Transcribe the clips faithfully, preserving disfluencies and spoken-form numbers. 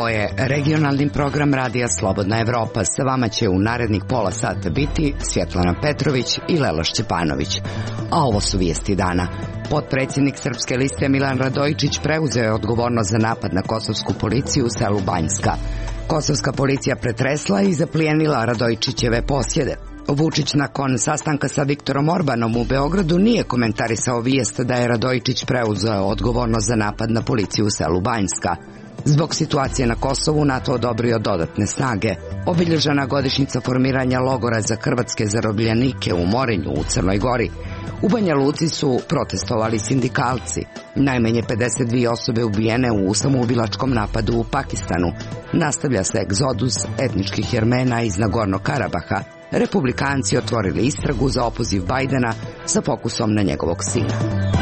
Ovo je regionalni program Radija Slobodna Evropa. Sa vama će u narednih pola sata biti Svjetlana Petrović i Lela Šćepanović. A ovo su vijesti dana. Potpredsjednik Srpske liste Milan Radojičić preuzeo je odgovornost za napad na kosovsku policiju u selu Banjska. Kosovska policija pretresla i zaplijenila Radojičićeve posjede. Vučić nakon sastanka sa Viktorom Orbanom u Beogradu nije komentarisao vijest da je Radojičić preuzeo odgovornost za napad na policiju u selu Banjska. Zbog situacije na Kosovu NATO odobrio dodatne snage. Obilježena godišnjica formiranja logora za hrvatske zarobljenike u Morinju u Crnoj Gori. U Banja Luci su protestovali sindikalci. Najmanje pedeset dvije osobe ubijene u samoubilačkom napadu u Pakistanu. Nastavlja se egzodus etničkih Jermena iz Nagornog Karabaha. Republikanci otvorili istragu za opoziv Bajdena sa fokusom na njegovog sina.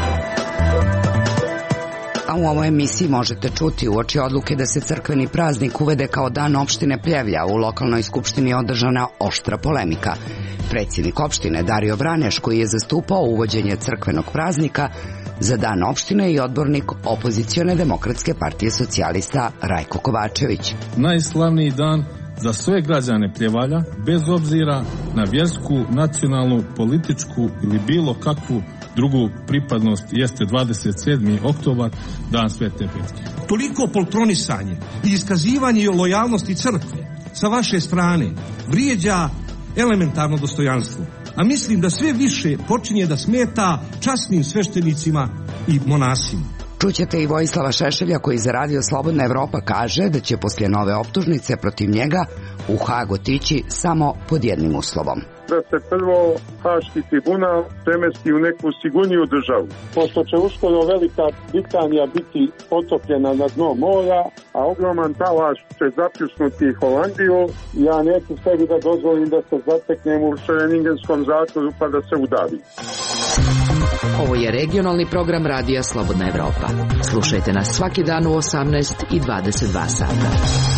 A u ovoj emisiji možete čuti uoči odluke da se crkveni praznik uvede kao dan opštine Pljevlja. U lokalnoj skupštini je održana oštra polemika. Predsjednik opštine Dario Vraneš, koji je zastupao uvođenje crkvenog praznika za dan opštine, i odbornik opozicione Demokratske partije socijalista Rajko Kovačević. Najslavniji dan za sve građane Pljevalja, bez obzira na vjersku, nacionalnu, političku ili bilo kakvu drugu pripadnost, jeste dvadeset sedmi oktobar, dan Svete Petke. Toliko poltronisanje i iskazivanje lojalnosti crkve sa vaše strane vrijeđa elementarno dostojanstvo, a mislim da sve više počinje da smeta časnim sveštenicima i monasima. Čućete i Vojislava Šešelja, koji za Radio Slobodna Evropa kaže da će poslije nove optužnice protiv njega u Hag otići samo pod jednim uslovom. Da se prvo Haški tribunal premesti u neku sigurniju državu. Pošto će uskoro Velika Britanija biti potopljena na dno mora, a ogroman talaš će zapljusnuti Holandiju, ja neću sebi da dozvolim da se zateknem u Šereningenskom zatvoru pa da se udavi. Ovo je regionalni program Radija Slobodna Evropa. Slušajte nas svaki dan u osamnaest i dvadeset dva sata.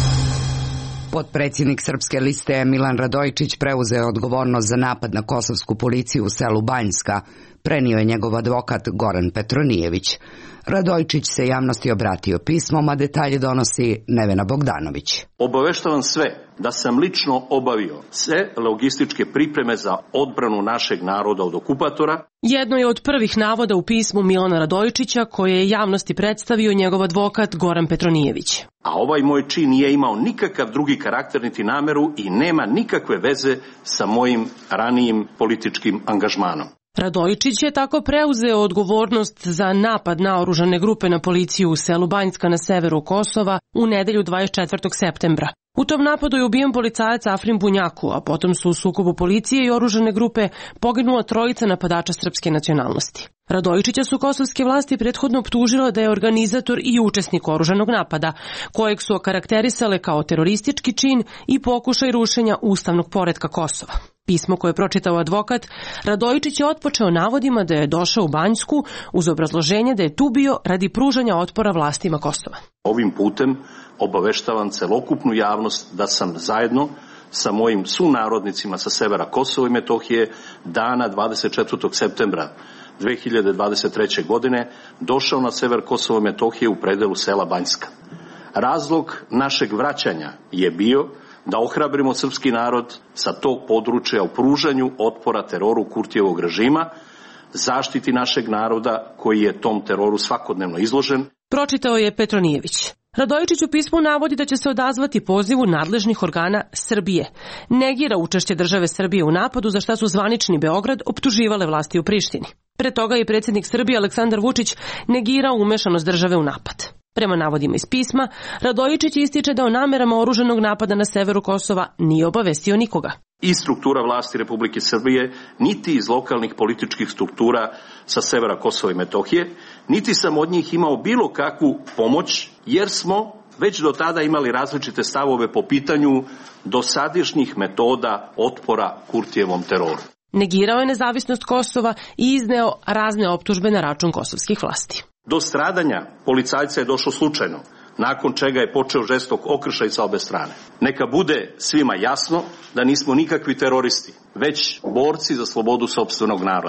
Potpredsjednik Srpske liste Milan Radojičić preuzeo odgovornost za napad na kosovsku policiju u selu Banjska, prenio je njegov advokat Goran Petronijević. Radojičić se javnosti obratio pismom, a detalje donosi Nevena Bogdanović. Obaveštavam sve da sam lično obavio sve logističke pripreme za odbranu našeg naroda od okupatora. Jedno je od prvih navoda u pismu Milana Radojičića koje je javnosti predstavio njegov advokat Goran Petronijević. A ovaj moj čin nije imao nikakav drugi karakter niti nameru i nema nikakve veze sa mojim ranijim političkim angažmanom. Radojičić je tako preuzeo odgovornost za napad na oružane grupe na policiju u selu Banjska na severu Kosova u nedelju dvadeset četvrtog septembra. U tom napadu je ubijen policajac Afrim Bunjaku, a potom su u sukobu policije i oružane grupe poginula trojica napadača srpske nacionalnosti. Radojičića su kosovske vlasti prethodno optužile da je organizator i učesnik oružanog napada, kojeg su okarakterisale kao teroristički čin i pokušaj rušenja ustavnog poretka Kosova. Pismo koje je pročitao advokat, Radojičić je otpočeo navodima da je došao u Banjsku uz obrazloženje da je tu bio radi pružanja otpora vlastima Kosova. Ovim putem obaveštavam celokupnu javnost da sam zajedno sa mojim sunarodnicima sa severa Kosova i Metohije dana dvadeset četvrtog septembra dve hiljade dvadeset treće. godine došao na sever Kosova i Metohije u predelu sela Banjska. Razlog našeg vraćanja je bio da ohrabrimo srpski narod sa tog područja u pružanju otpora teroru Kurtijevog režima, zaštiti našeg naroda koji je tom teroru svakodnevno izložen. Pročitao je Petronijević. Radojičić u pismu navodi da će se odazvati pozivu nadležnih organa Srbije. Negira učešće države Srbije u napadu, za šta su zvanični Beograd optuživale vlasti u Prištini. Pre toga je predsjednik Srbije Aleksandar Vučić negirao umešanost države u napad. Prema navodima iz pisma, Radojičić ističe da o namerama oružanog napada na severu Kosova nije obavestio nikoga. I struktura vlasti Republike Srbije, niti iz lokalnih političkih struktura sa severa Kosova i Metohije, niti sam od njih imao bilo kakvu pomoć, jer smo već do tada imali različite stavove po pitanju dosadašnjih metoda otpora Kurtijevom teroru. Negirao je nezavisnost Kosova i izneo razne optužbe na račun kosovskih vlasti. Do stradanja policajca je došlo slučajno, nakon čega je počeo žestok okršaj sa obe strane. Neka bude svima jasno da nismo nikakvi teroristi, već borci za slobodu sopstvenog naroda.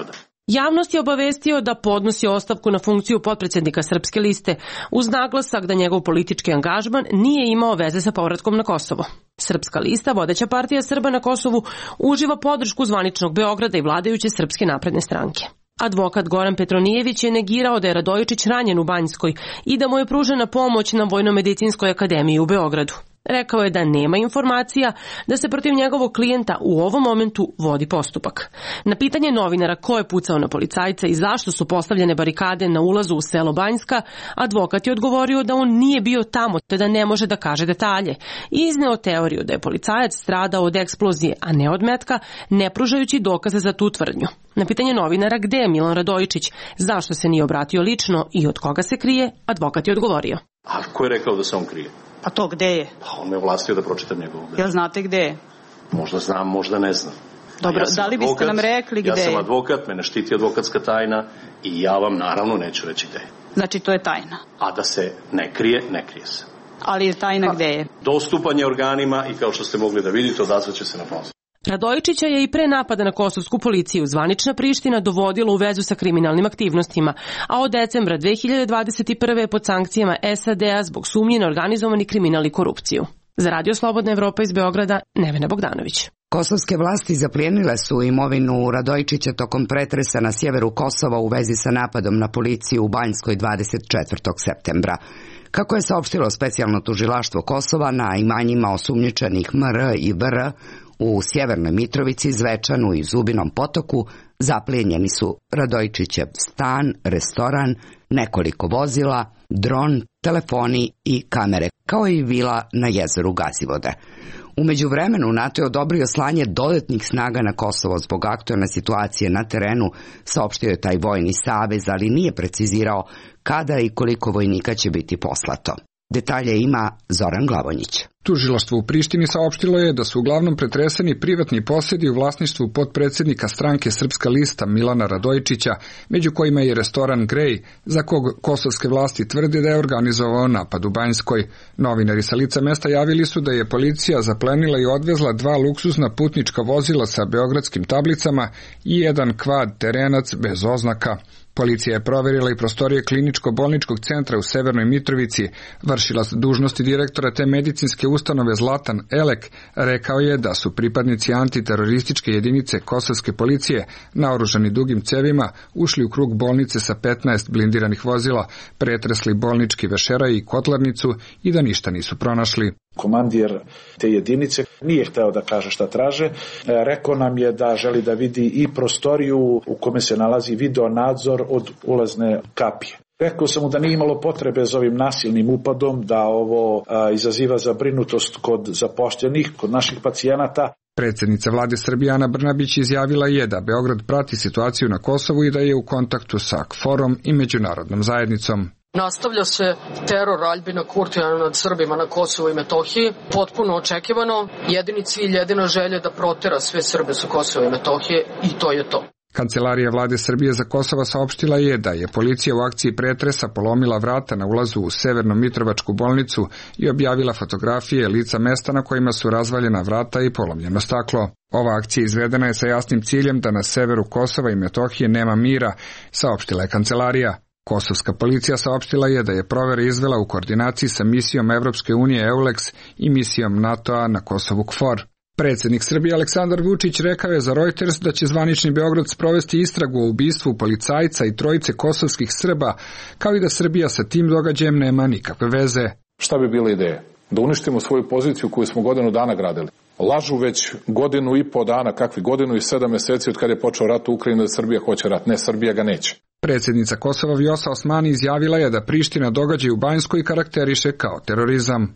Javnost je obavestio da podnosi ostavku na funkciju potpredsjednika Srpske liste uz naglasak da njegov politički angažman nije imao veze sa povratkom na Kosovo. Srpska lista, vodeća partija Srba na Kosovu, uživa podršku zvaničnog Beograda i vladajuće Srpske napredne stranke. Advokat Goran Petronijević je negirao da je Radojičić ranjen u Banjskoj i da mu je pružena pomoć na Vojno-medicinskoj akademiji u Beogradu. Rekao je da nema informacija da se protiv njegovog klijenta u ovom momentu vodi postupak. Na pitanje novinara ko je pucao na policajca i zašto su postavljene barikade na ulazu u selo Banjska, advokat je odgovorio da on nije bio tamo te da ne može da kaže detalje i izneo teoriju da je policajac stradao od eksplozije, a ne od metka, ne pružajući dokaze za tu tvrdnju. Na pitanje novinara gde je Milan Radojičić, zašto se nije obratio lično i od koga se krije, advokat je odgovorio. A ko je rekao da se on krije? Pa to gde je? Pa on me ovlastio da pročitam njegovu. Jel znate gde je? Možda znam, možda ne znam. Dobro, ja da li biste advokat, nam rekli gde je? Ja sam advokat, mene štiti advokatska tajna i ja vam naravno neću reći gde je. Znači to je tajna? A da se ne krije, ne krije se. Ali je tajna A, gde je? Dostupanje organima i kao što ste mogli da vidite, odazvaće se na poziv. Radojičića je i pre napada na kosovsku policiju zvanična Priština dovodila u vezu sa kriminalnim aktivnostima, a od decembra dve hiljade dvadeset prve je pod sankcijama S A D-a zbog sumnje na organizovani kriminal i korupciju. Za Radio Slobodna Evropa iz Beograda, Nevena Bogdanović. Kosovske vlasti zaplijenile su imovinu Radojičića tokom pretresa na sjeveru Kosova u vezi sa napadom na policiju u Banjskoj dvadeset četvrtog septembra. Kako je saopštilo specijalno tužilaštvo Kosova, na imanjima osumnjičenih M R i V R u Sjevernoj Mitrovici, Zvečanu i Zubinom Potoku zaplijenjeni su Radojičićev stan, restoran, nekoliko vozila, dron, telefoni i kamere, kao i vila na jezeru Gazivode. U međuvremenu NATO je odobrio slanje dodatnih snaga na Kosovo zbog aktuelne situacije na terenu, saopštio je taj vojni savez, ali nije precizirao kada i koliko vojnika će biti poslato. Detalje ima Zoran Glavonjić. Tužilaštvo u Prištini saopštilo je da su uglavnom pretreseni privatni posjedi u vlasništvu potpredsjednika stranke Srpska lista Milana Radojičića, među kojima je restoran Grej, za kog kosovske vlasti tvrde da je organizovao napad u Banjskoj. Novinari sa lica mesta javili su da je policija zaplenila i odvezla dva luksuzna putnička vozila sa beogradskim tablicama i jedan kvad terenac bez oznaka. Policija je proverila i prostorije kliničko-bolničkog centra u Severnoj Mitrovici. Vršilac dužnosti direktora te medicinske ustanove Zlatan Elek rekao je da su pripadnici antiterorističke jedinice kosovske policije, naoružani dugim cevima, ušli u krug bolnice sa petnaest blindiranih vozila, pretresli bolnički vešeraj i kotlarnicu i da ništa nisu pronašli. Komandir te jedinice nije hteo da kaže šta traže. Rekao nam je da želi da vidi i prostoriju u kome se nalazi video nadzor od ulazne kapije. Rekao sam mu da nije imalo potrebe za ovim nasilnim upadom, da ovo a, izaziva zabrinutost kod zaposlenih, kod naših pacijenata. Predsjednica vlade Srbije Ana Brnabić izjavila je da Beograd prati situaciju na Kosovu i da je u kontaktu sa KFOR-om i međunarodnom zajednicom. Nastavlja se teror Aljbina Kurtija nad Srbima na Kosovu i Metohiji, potpuno očekivano. Jedini cilj, jedina želja da protera sve Srbe sa Kosova i Metohije i to je to. Kancelarija vlade Srbije za Kosovo saopštila je da je policija u akciji pretresa polomila vrata na ulazu u Severnu Mitrovačku bolnicu i objavila fotografije lica mesta na kojima su razvaljena vrata i polomljeno staklo. Ova akcija izvedena je sa jasnim ciljem da na severu Kosova i Metohije nema mira, saopštila je kancelarija. Kosovska policija saopštila je da je provere izvela u koordinaciji sa misijom Evropske unije EULEX i misijom NATO-a na Kosovu KFOR. Predsjednik Srbije Aleksandar Vučić rekao je za Reuters da će zvanični Beograd sprovesti istragu o ubistvu policajca i trojice kosovskih Srba, kao i da Srbija sa tim događajem nema nikakve veze. Šta bi bila ideja? Da uništimo svoju poziciju koju smo godinu dana gradili. Lažu već godinu i po dana, kakvi godinu i sedam meseci od kada je počeo rat u Ukrajini da Srbija hoće rat. Ne, Srbija ga neće. Predsjednica Kosova Vjosa Osmani izjavila je da Priština događaj u Banjskoj karakteriše kao terorizam.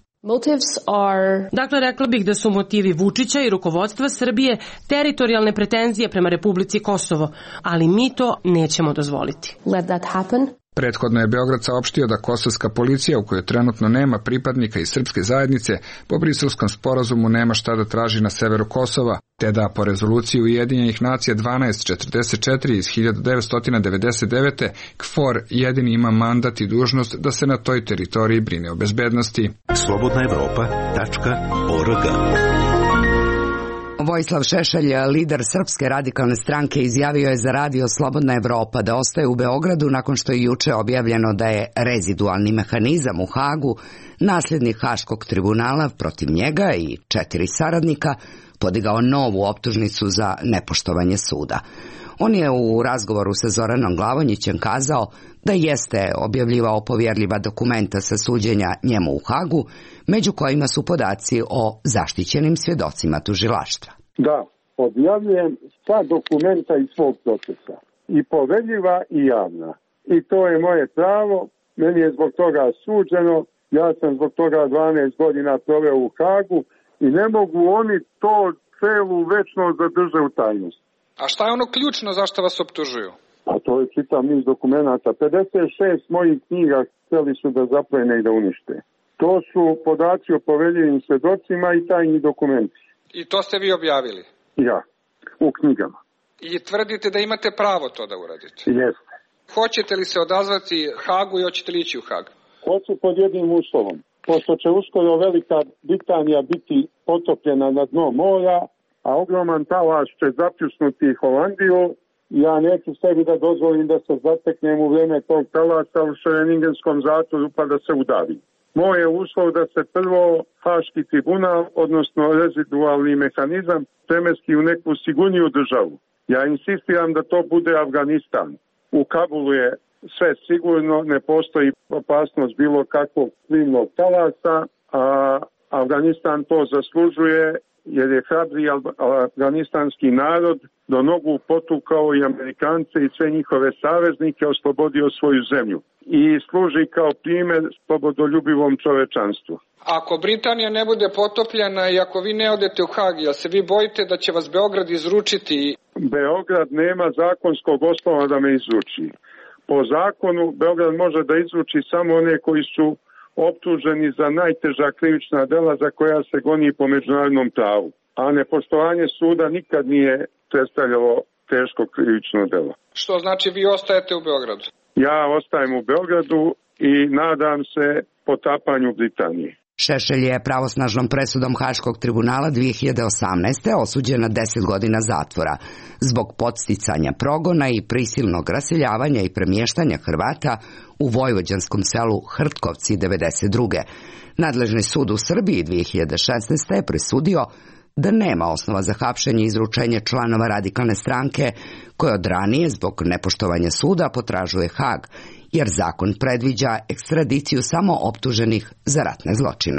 Are... Dakle, rekla bih da su motivi Vučića i rukovodstva Srbije teritorijalne pretenzije prema Republici Kosovo, ali mi to nećemo dozvoliti. Let that happen. Prethodno je Beograd saopštio da kosovska policija, u kojoj trenutno nema pripadnika iz srpske zajednice, po Briselskom sporazumu nema šta da traži na severu Kosova, te da po rezoluciji Ujedinjenih nacija dvanaest četrdeset četiri iz hiljadu devetsto devedeset devete. KFOR jedini ima mandat i dužnost da se na toj teritoriji brine o bezbednosti. slobodna evropa tačka org Vojislav Šešelj, lider Srpske radikalne stranke, izjavio je za radio Slobodna Evropa da ostaje u Beogradu nakon što je juče objavljeno da je rezidualni mehanizam u Hagu, nasljednik Haškog tribunala, protiv njega i četiri saradnika podigao novu optužnicu za nepoštovanje suda. On je u razgovoru sa Zoranom Glavonjićem kazao da jeste objavljivao povjerljiva dokumenta sa suđenja njemu u Hagu, među kojima su podaci o zaštićenim svjedocima tužilaštva. Da, objavljujem sva dokumenta iz svog procesa. I poverljiva i javna. I to je moje pravo. Meni je zbog toga suđeno. Ja sam zbog toga dvanaest godina proveo u Hagu i ne mogu oni to celu večnost zadrže u tajnosti. A šta je ono ključno zašto vas optužuju? Pa to je čitav niz dokumenta. pedeset šest mojih knjiga htjeli su da zaplene i da unište. To su podaci o poveljivim svjedocima i tajni dokumenti. I to ste vi objavili? Ja, u knjigama. I tvrdite da imate pravo to da uradite? Jeste. Hoćete li se odazvati Hagu i hoćete li ići u Hag? Hoću pod jednim uslovom. Pošto će uskoro Velika Britanija biti potopljena na dno mora, a ogroman talaš će zapljusnuti Holandiju, ja neću sebi da dozvolim da se zateknem u vrijeme tog talasa u Šereningenskom zatvoru pa da se udavim. Moj je uslov da se prvo Haški tribunal, odnosno rezidualni mehanizam, premesti u neku sigurniju državu. Ja insistiram da to bude Afganistan. U Kabulu je sve sigurno, ne postoji opasnost bilo kakvog plimnog talasa, a Afganistan to zaslužuje jer je hrabri afganistanski narod do nogu potukao i Amerikance i sve njihove saveznike, oslobodio svoju zemlju i služi kao primjer slobodoljubivom čovečanstvu. Ako Britanija ne bude potopljena i ako vi ne odete u Hag, jel se vi bojite da će vas Beograd izručiti? Beograd nema zakonskog osnova da me izruči. Po zakonu Beograd može da izruči samo one koji su optuženi za najteža krivična dela za koja se goni po međunarodnom pravu. A nepoštovanje suda nikad nije predstavljalo teško krivično delo. Što znači vi ostajete u Beogradu? Ja ostajem u Beogradu i nadam se potapanju Britanije. Šešelj je pravosnažnom presudom Haškog tribunala dvije hiljade osamnaeste. osuđen na deset godina zatvora zbog podsticanja progona i prisilnog raseljavanja i premještanja Hrvata u vojvođanskom selu Hrtkovci devedeset druge. Nadležni sud u Srbiji dvije hiljade šesnaeste. je presudio da nema osnova za hapšenje i izručenje članova radikalne stranke koje od ranije zbog nepoštovanja suda potražuje Hag, jer zakon predviđa ekstradiciju samo optuženih za ratne zločine.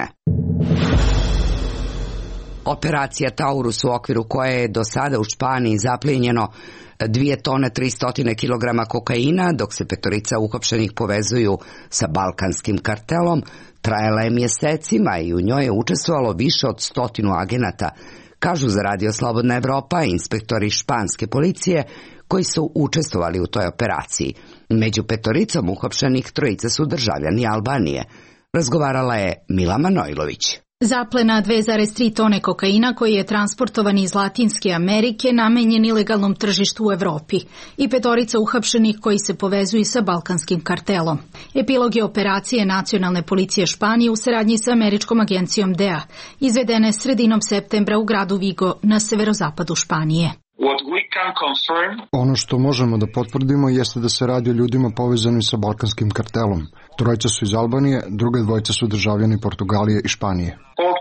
Operacija Taurus, u okviru koje je do sada u Španiji zaplijenjeno dvije tone tristo kilograma kokaina, dok se petorica uhapšenih povezuju sa balkanskim kartelom, trajala je mjesecima i u njoj je učestvovalo više od stotinu agenata, kažu za radio Slobodna Evropa inspektori španske policije koji su učestvovali u toj operaciji. Među petoricom uhapšenih trojica su državljani Albanije. Razgovarala je Mila Manojlović. Zaplena dve zarez tri tone kokaina koji je transportovan iz Latinske Amerike namenjen ilegalnom tržištu u Evropi i petorica uhapšenih koji se povezuju sa balkanskim kartelom. Epilog je operacije Nacionalne policije Španije u saradnji sa američkom agencijom D E A, izvedene sredinom septembra u gradu Vigo na severozapadu Španije. Ono što možemo da potvrdimo jeste da se radi o ljudima povezanim sa balkanskim kartelom. Trojica su iz Albanije, druge dvojice su državljani Portugalije i Španije.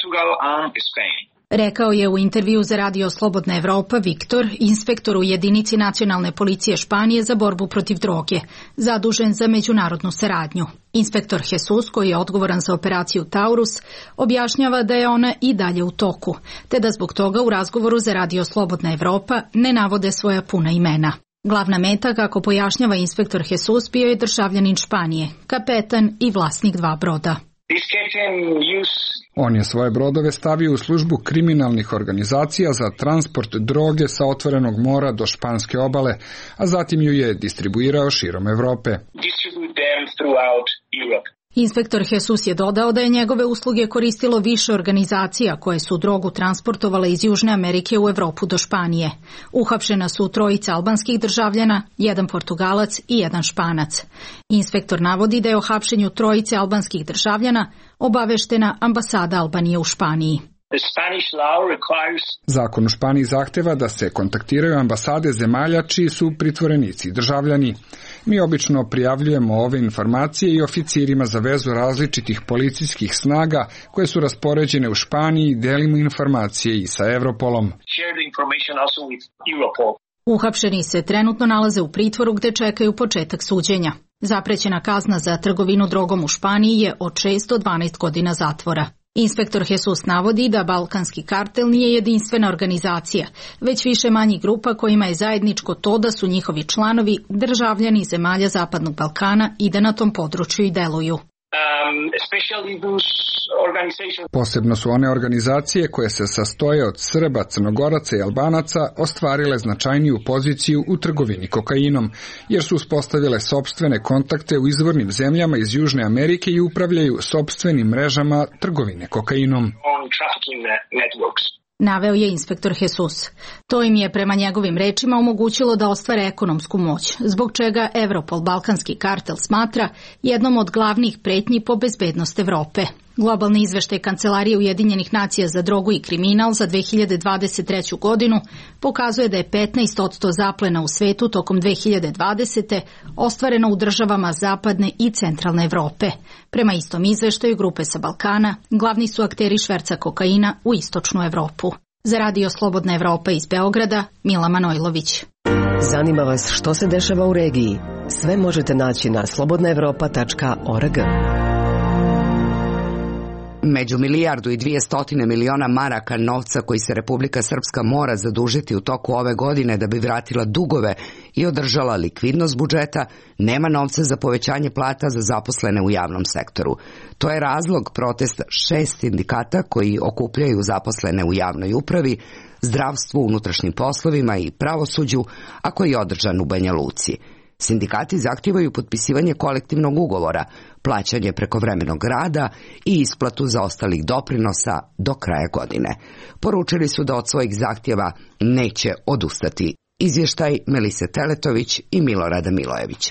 Rekao je u intervju za radio Slobodna Evropa Viktor, inspektor u jedinici Nacionalne policije Španije za borbu protiv droge, zadužen za međunarodnu saradnju. Inspektor Jesus, koji je odgovoran za operaciju Taurus, objašnjava da je ona i dalje u toku, te da zbog toga u razgovoru za radio Slobodna Evropa ne navode svoja puna imena. Glavna meta, kako pojašnjava inspektor Jesus, bio je državljanin Španije, kapetan i vlasnik dva broda. On je svoje brodove stavio u službu kriminalnih organizacija za transport droge sa otvorenog mora do španske obale, a zatim ju je distribuirao širom Evrope. Inspektor Jesus je dodao da je njegove usluge koristilo više organizacija koje su drogu transportovale iz Južne Amerike u Evropu do Španije. Uhapšena su trojica albanskih državljana, jedan Portugalac i jedan Španac. Inspektor navodi da je o hapšenju trojice albanskih državljana obaveštena ambasada Albanije u Španiji. Zakon u Španiji zahteva da se kontaktiraju ambasade zemalja čiji su pritvorenici državljani. Mi obično prijavljujemo ove informacije i oficirima za vezu različitih policijskih snaga koje su raspoređene u Španiji i delimo informacije i sa Europolom. Uhapšeni se trenutno nalaze u pritvoru gde čekaju početak suđenja. Zaprećena kazna za trgovinu drogom u Španiji je od šest do dvanaest godina zatvora. Inspektor Jesus navodi da Balkanski kartel nije jedinstvena organizacija, već više manjih grupa kojima je zajedničko to da su njihovi članovi državljani zemalja Zapadnog Balkana i da na tom području i deluju. Posebno su one organizacije koje se sastoje od Srba, Crnogoraca i Albanaca ostvarile značajniju poziciju u trgovini kokainom, jer su uspostavile sopstvene kontakte u izvornim zemljama iz Južne Amerike i upravljaju sopstvenim mrežama trgovine kokainom. Naveo je inspektor Jesus. To im je prema njegovim rečima omogućilo da ostvare ekonomsku moć, zbog čega Europol Balkanski kartel smatra jednom od glavnih pretnji po bezbednost Evrope. Globalni izveštaj Kancelarije Ujedinjenih nacija za drogu i kriminal za dve hiljade dvadeset treću godinu pokazuje da je petnaest posto zaplena u svetu tokom dve hiljade dvadesete ostvareno u državama Zapadne i Centralne Evrope. Prema istom izveštaju grupe sa Balkana, glavni su akteri šverca kokaina u istočnu Evropu. Za Radio Slobodna Evropa iz Beograda, Mila Manojlović. Zanima vas što se dešava u regiji? Sve možete naći na slobodna evropa tačka org. Među milijardu i dvije stotine miliona maraka novca koji se Republika Srpska mora zadužiti u toku ove godine da bi vratila dugove i održala likvidnost budžeta, nema novca za povećanje plata za zaposlene u javnom sektoru. To je razlog protesta šest sindikata koji okupljaju zaposlene u javnoj upravi, zdravstvu, unutrašnjim poslovima i pravosuđu, a koji je održan u Banja Luci. Sindikati zahtijevaju potpisivanje kolektivnog ugovora, plaćanje prekovremenog rada i isplatu zaostalih doprinosa do kraja godine. Poručili su da od svojih zahtjeva neće odustati. Izvještaj Melise Teletović i Milorada Milojevića.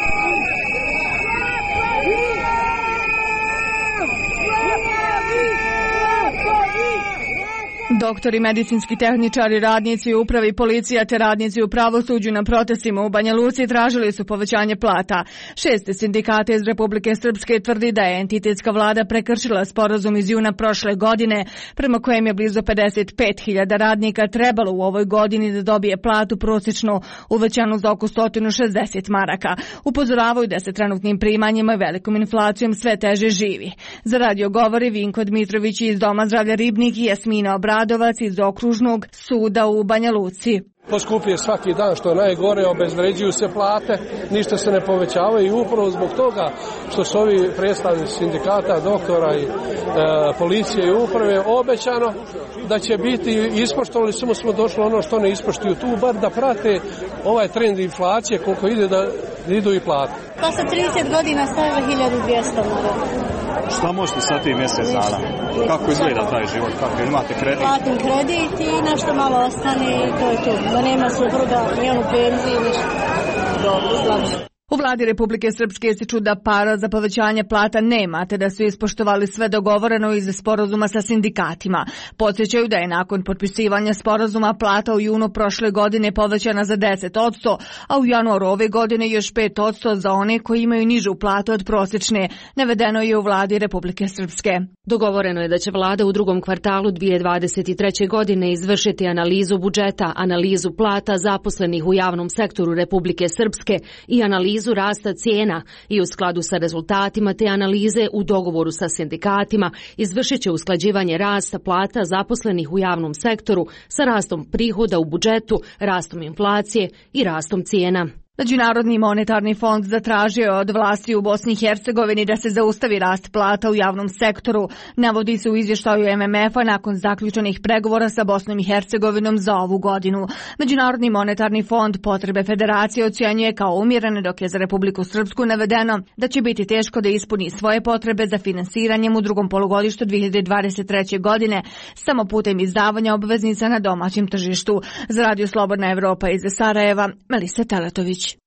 Doktori, medicinski tehničari, radnici u upravi, policija te radnici u pravosuđu na protestima u Banja Luci tražili su povećanje plata. Šest sindikata iz Republike Srpske tvrdi da je entitetska vlada prekršila sporazum iz juna prošle godine, prema kojem je blizu pedeset pet hiljada radnika trebalo u ovoj godini da dobije platu prosječno uvećanu za oko sto šezdeset maraka. Upozoravaju da se trenutnim primanjima i velikom inflacijom sve teže živi. Za radio govori Vinko Dmitrović iz Doma zdravlja Ribnik i Jasmina Obradovac iz Okružnog suda u Banja Luci. Poskupije svaki dan, što je najgore, obezvređuju se plate, ništa se ne povećavaju i upravo zbog toga što su ovi predstavnici sindikata, doktora i e, policije i uprave obećano da će biti ispoštovali, samo smo došli ono što ne ispoštuju tu, bar da prate ovaj trend inflacije koliko ide da idu i plate. Posle trideset godina stavila hiljadu dvjesto maraka. Šta možete sa tim mjesec dana? Kako izgleda taj život? Kako imate kredit? Platim kredit i nešto malo ostane i to je to. Da nema supruga, ni onu penziju, ništa. Dobro, slabše. U vladi Republike Srpske se čuda para za povećanje plata nema, te da su ispoštovali sve dogovoreno iz sporazuma sa sindikatima. Podsjećaju da je nakon potpisivanja sporazuma plata u junu prošle godine povećana za deset posto, a u januaru ove godine još pet posto za one koji imaju nižu platu od prosječne, navedeno je u vladi Republike Srpske. Dogovoreno je da će vlada u drugom kvartalu dvije hiljade dvadeset treće. godine izvršiti analizu budžeta, analizu plata zaposlenih u javnom sektoru Republike Srpske i analizu rasta cijena i u skladu sa rezultatima te analize u dogovoru sa sindikatima izvršit će usklađivanje rasta plata zaposlenih u javnom sektoru sa rastom prihoda u budžetu, rastom inflacije i rastom cijena. Međunarodni monetarni fond zatražio je od vlasti u Bosni i Hercegovini da se zaustavi rast plata u javnom sektoru, navodi se u izvještaju M M F-a nakon zaključenih pregovora sa Bosnom i Hercegovinom za ovu godinu. Međunarodni monetarni fond potrebe federacije ocjenjuje kao umjerene, dok je za Republiku Srpsku navedeno da će biti teško da ispuni svoje potrebe za finansiranjem u drugom polugodištu dvije hiljade dvadeset treće. godine samo putem izdavanja obveznica na domaćem tržištu. Za Radio Slobodna Evropa iz Sarajeva, Melisa Teletović.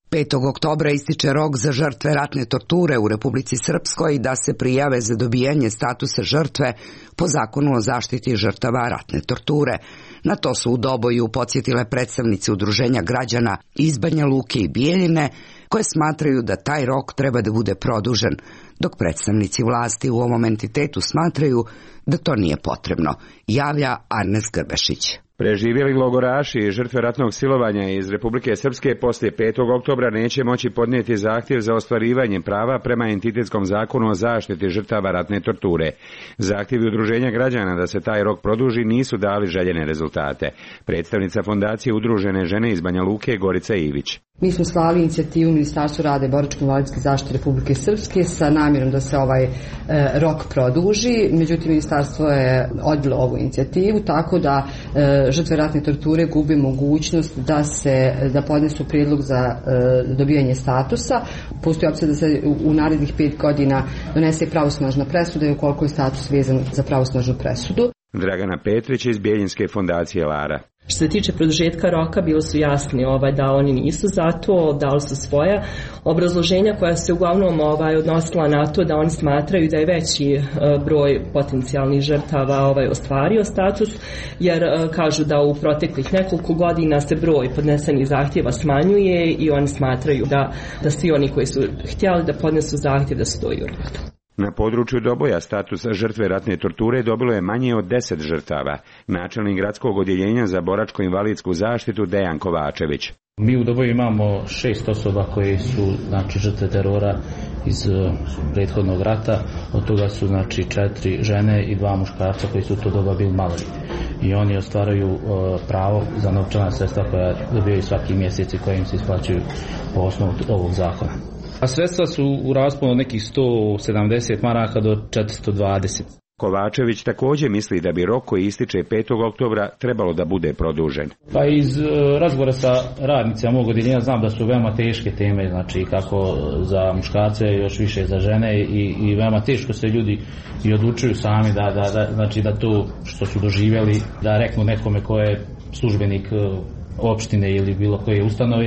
petog oktobra ističe rok za žrtve ratne torture u Republici Srpskoj da se prijave za dobijanje statusa žrtve po zakonu o zaštiti žrtava ratne torture. Na to su u Doboju podsjetile predstavnici udruženja građana iz Banja Luke i Bijeljine, koje smatraju da taj rok treba da bude produžen, dok predstavnici vlasti u ovom entitetu smatraju da to nije potrebno, javlja Arnes Grbešić. Preživjeli logoraši i žrtve ratnog silovanja iz Republike Srpske poslije petog oktobra neće moći podnijeti zahtjev za ostvarivanje prava prema entitetskom zakonu o zaštiti žrtava ratne torture. Zahtjevi udruženja građana da se taj rok produži nisu dali željene rezultate. Predstavnica fondacije Udružene žene iz Banja Luke Gorica Ivić. Mi smo slali inicijativu Ministarstvu rada i boračko-invalidske zaštite Republike Srpske sa namjerom da se ovaj e, rok produži, međutim ministarstvo je odbilo ovu inicijativu, tako da e, žrtve ratne torture gube mogućnost da se da podnesu prijedlog za e, dobijanje statusa. Postoji opcija da se u, u narednih pet godina donese pravosnažna presuda i ukoliko je status vezan za pravosnažnu presudu. Dragana Petrić iz Bijeljinske fondacije Lara. Što se tiče produžetka roka, bilo su jasni ovaj, da oni nisu za to, dali su svoja obrazloženja koja se uglavnom ovaj, odnosila na to da oni smatraju da je veći uh, broj potencijalnih žrtava ovaj, ostvario status, jer uh, kažu da u proteklih nekoliko godina se broj podnesenih zahtjeva smanjuje i oni smatraju da, da svi oni koji su htjeli da podnesu zahtjev da stoji u rodu. Na području Doboja status žrtve ratne torture dobilo je manje od deset žrtava. Načelnik gradskog odjeljenja za boračko-invalidsku zaštitu Dejan Kovačević. Mi u Doboju imamo šest osoba koje su znači, žrtve terora iz uh, prethodnog rata. Od toga su znači, četiri žene i dva muškarca koji su u to doba bili maloljetni. I oni ostvaraju uh, pravo za novčana sredstva koja dobijaju svaki mjesec i koja im se isplaćuju po osnovu ovog zakona. A sredstva su u rasponu od nekih sto sedamdeset maraka do četiristo dvadeset. Kovačević također misli da bi rok koji ističe petog oktobra trebalo da bude produžen. Pa iz uh, razgovora sa radnicima mog odjeljenja znam da su veoma teške teme, znači kako za muškarce, još više za žene i, i veoma teško se ljudi i odlučuju sami da, da, da, znači da to što su doživjeli da reknu nekome ko je službenik uh, opštine ili bilo koje ustanove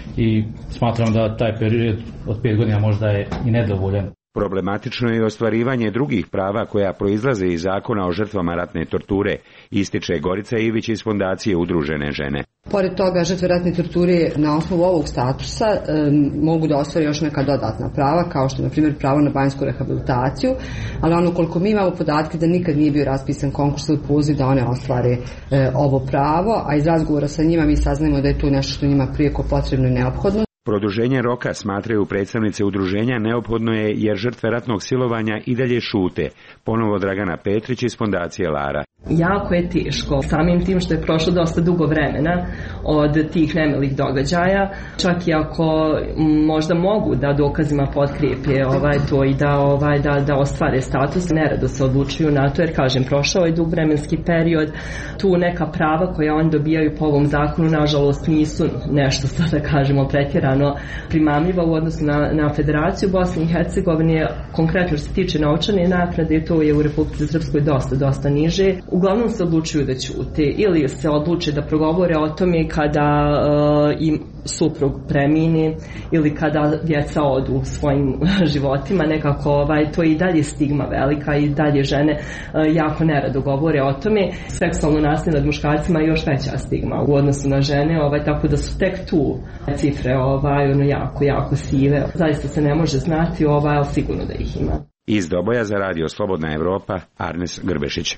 i smatram da taj period od pet godina možda je i nedovoljan. Problematično je ostvarivanje drugih prava koja proizlaze iz zakona o žrtvama ratne torture, ističe Gorica Ivić iz fondacije Udružene žene. Pored toga, žrtve ratne torture na osnovu ovog statusa um, mogu da ostvare još neka dodatna prava, kao što je, na primjer, pravo na banjsku rehabilitaciju, ali ono koliko mi imamo podatke da nikad nije bio raspisan konkurs ili poziv da one ostvare e, ovo pravo, a iz razgovora sa njima mi saznajemo da je to nešto što njima prijeko potrebno i neophodno. Produženje roka, smatraju predstavnice udruženja, neophodno je jer žrtve ratnog silovanja i dalje šute. Ponovo Dragana Petrić iz fondacije Lara. Jako je teško, samim tim što je prošlo dosta dugo vremena od tih nemilih događaja, čak i ako možda mogu da dokazima potkrijepe ovaj, to i da, ovaj, da, da ostvare status, nerado se odlučuju na to, jer kažem, prošao je dug vremenski period, tu neka prava koja oni dobijaju po ovom zakonu, nažalost, nisu nešto, da kažemo, pretjerano primamljiva u odnosu na, na Federaciju Bosne i Hercegovine, konkretno što se tiče novčane naknade, to je u Republici Srpskoj dosta, dosta niže. Uglavnom se odlučuju da ćute ili se odluče da progovore o tome kada uh, im suprug premine ili kada djeca odu svojim životima, nekako ovaj, to je i dalje stigma velika i dalje žene uh, jako nerado govore o tome. Seksualno nasilje nad muškarcima je još veća stigma u odnosu na žene, ovaj, tako da su tek tu cifre ovaj, ono, jako, jako sive. Zaista se ne može znati, ovaj, ali sigurno da ih ima. Iz Doboja za radio Slobodna Evropa, Arnes Grbešić.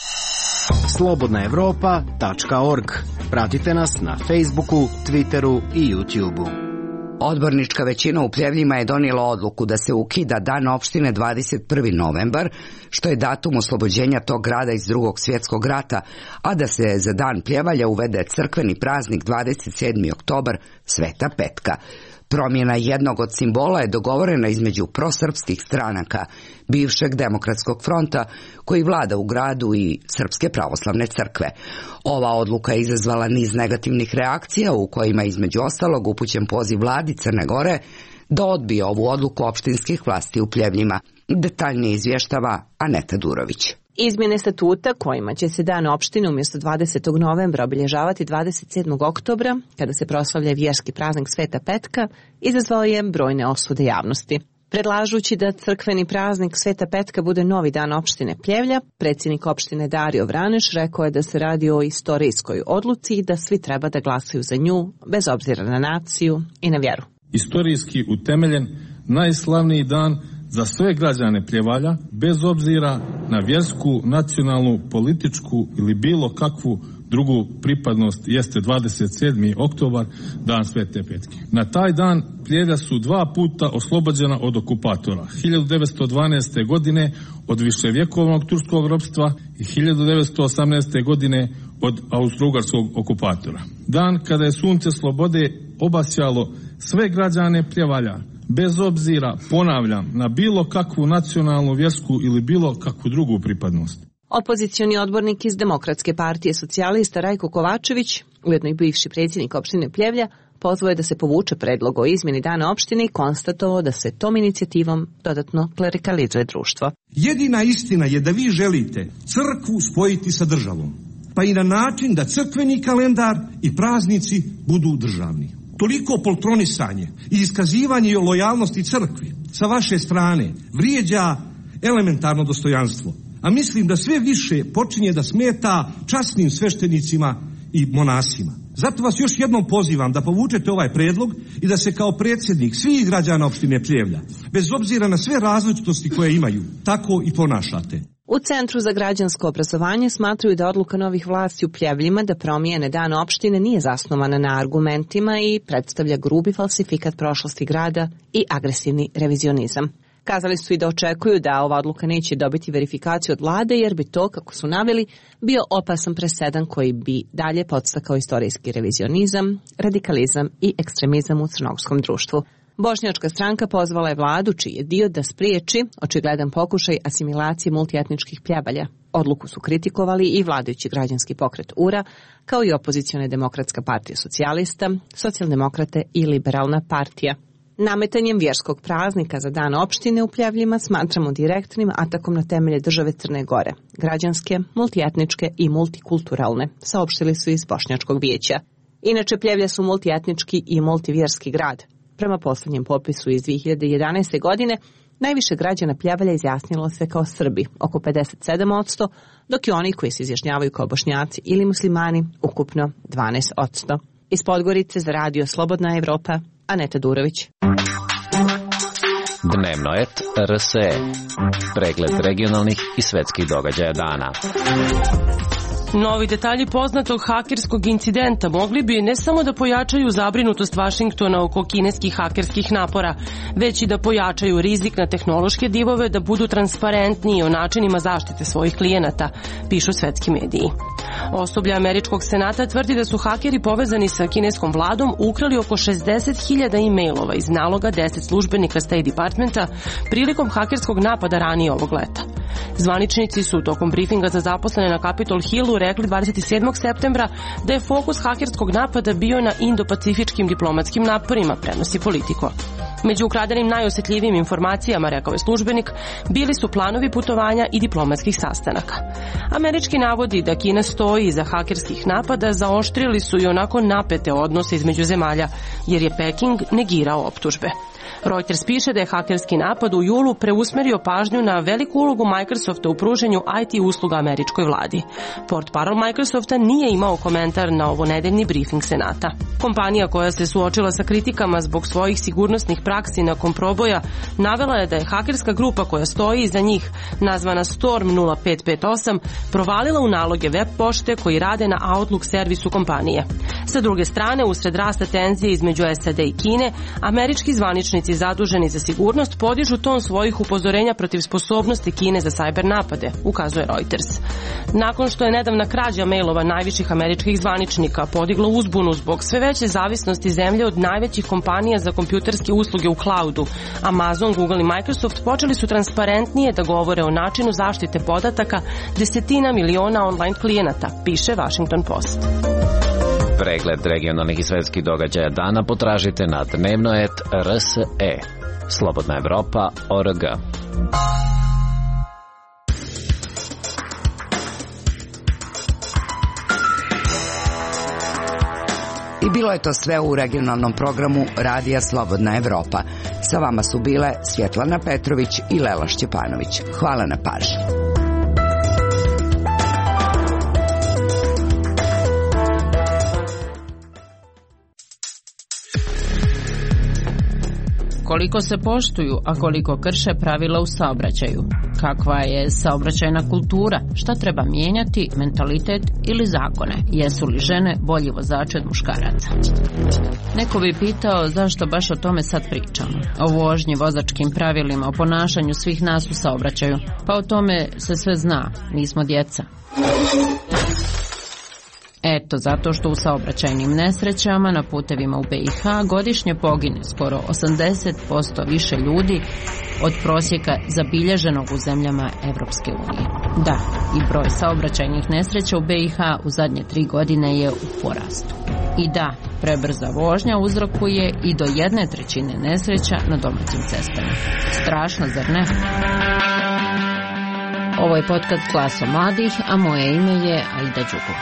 slobodna evropa tačka org. Pratite nas na Facebooku, Twitteru i YouTubeu. Odbornička većina u Pljevljima je donijela odluku da se ukida Dan opštine dvadeset prvi novembar, što je datum oslobođenja tog grada iz Drugog svjetskog rata, a da se za Dan Pljevalja uvede crkveni praznik dvadeset sedmi oktobar, Sveta petka. Promjena jednog od simbola je dogovorena između prosrpskih stranaka, bivšeg demokratskog fronta koji vlada u gradu i Srpske pravoslavne crkve. Ova odluka je izazvala niz negativnih reakcija u kojima između ostalog upućen poziv vladi Crne Gore da odbije ovu odluku opštinskih vlasti u Pljevljima. Detaljnije izvještava Aneta Durović. Izmjene statuta kojima će se dan opštine umjesto dvadesetog novembra obilježavati dvadeset sedmog oktobra, kada se proslavlja vjerski praznik Sveta Petka, izazvao je brojne osude javnosti. Predlažući da crkveni praznik Sveta Petka bude novi dan opštine Pljevlja, predsjednik opštine Dario Vraneš rekao je da se radi o istorijskoj odluci i da svi treba da glasaju za nju, bez obzira na naciju i na vjeru. Istorijski utemeljen, najslavniji dan za sve građane Pljevalja, bez obzira na vjersku, nacionalnu, političku ili bilo kakvu drugu pripadnost, jeste dvadeset sedmi oktobar, dan Svete Petke. Na taj dan Pljevlja su dva puta oslobođena od okupatora. hiljadu devetsto dvanaeste. godine od viševjekovnog turskog ropstva i hiljadu devetsto osamnaeste. godine od austrougarskog okupatora. Dan kada je sunce slobode obasjalo sve građane Pljevalja, bez obzira, ponavljam, na bilo kakvu nacionalnu, vjersku ili bilo kakvu drugu pripadnost. Opozicioni odbornik iz Demokratske partije socijalista Rajko Kovačević, ujedno i bivši predsjednik opštine Pljevlja, pozvao je da se povuče predlog o izmjeni dana opštine i konstatovao da se tom inicijativom dodatno klerikalizuje društvo. Jedina istina je da vi želite crkvu spojiti sa državom, pa i na način da crkveni kalendar i praznici budu državni. Toliko poltronisanje i iskazivanje lojalnosti crkvi sa vaše strane vrijeđa elementarno dostojanstvo, a mislim da sve više počinje da smeta časnim sveštenicima i monasima. Zato vas još jednom pozivam da povučete ovaj predlog i da se kao predsjednik svih građana opštine Pljevlja, bez obzira na sve različitosti koje imaju, tako i ponašate. U Centru za građansko obrazovanje smatruju da odluka novih vlasti u Pljevljima da promijene dan opštine nije zasnovana na argumentima i predstavlja grubi falsifikat prošlosti grada i agresivni revizionizam. Kazali su i da očekuju da ova odluka neće dobiti verifikaciju od vlade, jer bi to, kako su naveli, bio opasan presedan koji bi dalje podstakao istorijski revizionizam, radikalizam i ekstremizam u crnogorskom društvu. Bošnjačka stranka pozvala je vladu, čiji je dio, da spriječi očigledan pokušaj asimilacije multietničkih Pljevalja. Odluku su kritikovali i vladajući građanski pokret U R A, kao i opozicione Demokratska partija socijalista, socijaldemokrate i liberalna partija. Nametanjem vjerskog praznika za dan opštine u Pljevljima smatramo direktnim atakom na temelje države Crne Gore, građanske, multietničke i multikulturalne, saopštili su iz Bošnjačkog vijeća. Inače, Pljevlja su multietnički i multivjerski grad. Prema posljednjem popisu iz dvije hiljade jedanaeste. godine, najviše građana Pljevalja izjasnilo se kao Srbi, oko pedeset sedam posto, dok i oni koji se izjašnjavaju kao Bošnjaci ili muslimani, ukupno dvanaest posto. Iz Podgorice za radio Slobodna Evropa, Aneta Durović. Dnevnoet R S E. Pregled regionalnih i svetskih događaja dana. Novi detalji poznatog hakerskog incidenta mogli bi ne samo da pojačaju zabrinutost Vašingtona oko kineskih hakerskih napora, već i da pojačaju rizik na tehnološke divove da budu transparentniji o načinima zaštite svojih klijenata, pišu svetski mediji. Osoblje Američkog senata tvrdi da su hakeri povezani sa kineskom vladom ukrali oko šezdeset hiljada e-mailova iz naloga deset službenika State Departmenta prilikom hakerskog napada ranije ovog leta. Zvaničnici su tokom brifinga za zaposlene na Capitol Hillu rekli dvadeset sedmog septembra da je fokus hakerskog napada bio na indo-pacifičkim diplomatskim naporima, prenosi Politico. Među ukradenim najosjetljivijim informacijama, rekao je službenik, bili su planovi putovanja i diplomatskih sastanaka. Američki navodi da Kina stoji iza hakerskih napada zaoštrili su i onako napete odnose između zemalja, jer je Peking negirao optužbe. Reuters piše da je hakerski napad u julu preusmerio pažnju na veliku ulogu Microsofta u pruženju I T usluga američkoj vladi. Portparol Microsofta nije imao komentar na ovo nedeljni briefing Senata. Kompanija koja se suočila sa kritikama zbog svojih sigurnosnih praksi nakon proboja navela je da je hakerska grupa koja stoji iza njih, nazvana Storm nula pet pet osam, provalila u naloge web pošte koji rade na Outlook servisu kompanije. Sa druge strane, usred rasta tenzije između S A D i Kine, američki zvaničnici zaduženi za sigurnost podižu ton svojih upozorenja protiv sposobnosti Kine za sajber napade, ukazuje Reuters. Nakon što je nedavna krađa mailova najviših američkih zvaničnika podigla uzbunu zbog sve veće zavisnosti zemlje od najvećih kompanija za kompjuterske usluge u cloudu, Amazon, Google i Microsoft počeli su transparentnije da govore o načinu zaštite podataka desetina miliona online klijenata, piše Washington Post. Pregled regionalnih i svetskih događaja dana potražite na Dnevnoet R S E. Slobodna Evropa, O R G. I bilo je to sve u regionalnom programu Radija Slobodna Evropa. Sa vama su bile Svjetlana Petrović i Lela Šćepanović. Hvala na pažnji. Koliko se poštuju, a koliko krše pravila u saobraćaju? Kakva je saobraćajna kultura? Šta treba mijenjati, mentalitet ili zakone? Jesu li žene bolji vozači od muškaraca? Neko bi pitao zašto baš o tome sad pričamo. O vožnji, vozačkim pravilima, o ponašanju svih nas u saobraćaju. Pa o tome se sve zna, nismo djeca. Eto, zato što u saobraćajnim nesrećama na putevima u B i H godišnje pogine skoro osamdeset posto više ljudi od prosjeka zabilježenog u zemljama Evropske unije. Da, i broj saobraćajnih nesreća u B i H u zadnje tri godine je u porastu. I da, prebrza vožnja uzrokuje i do jedne trećine nesreća na domaćim cestama. Strašno, zar ne? Ovo je podcast Glasom mladih, a moje ime je Aida Đugov.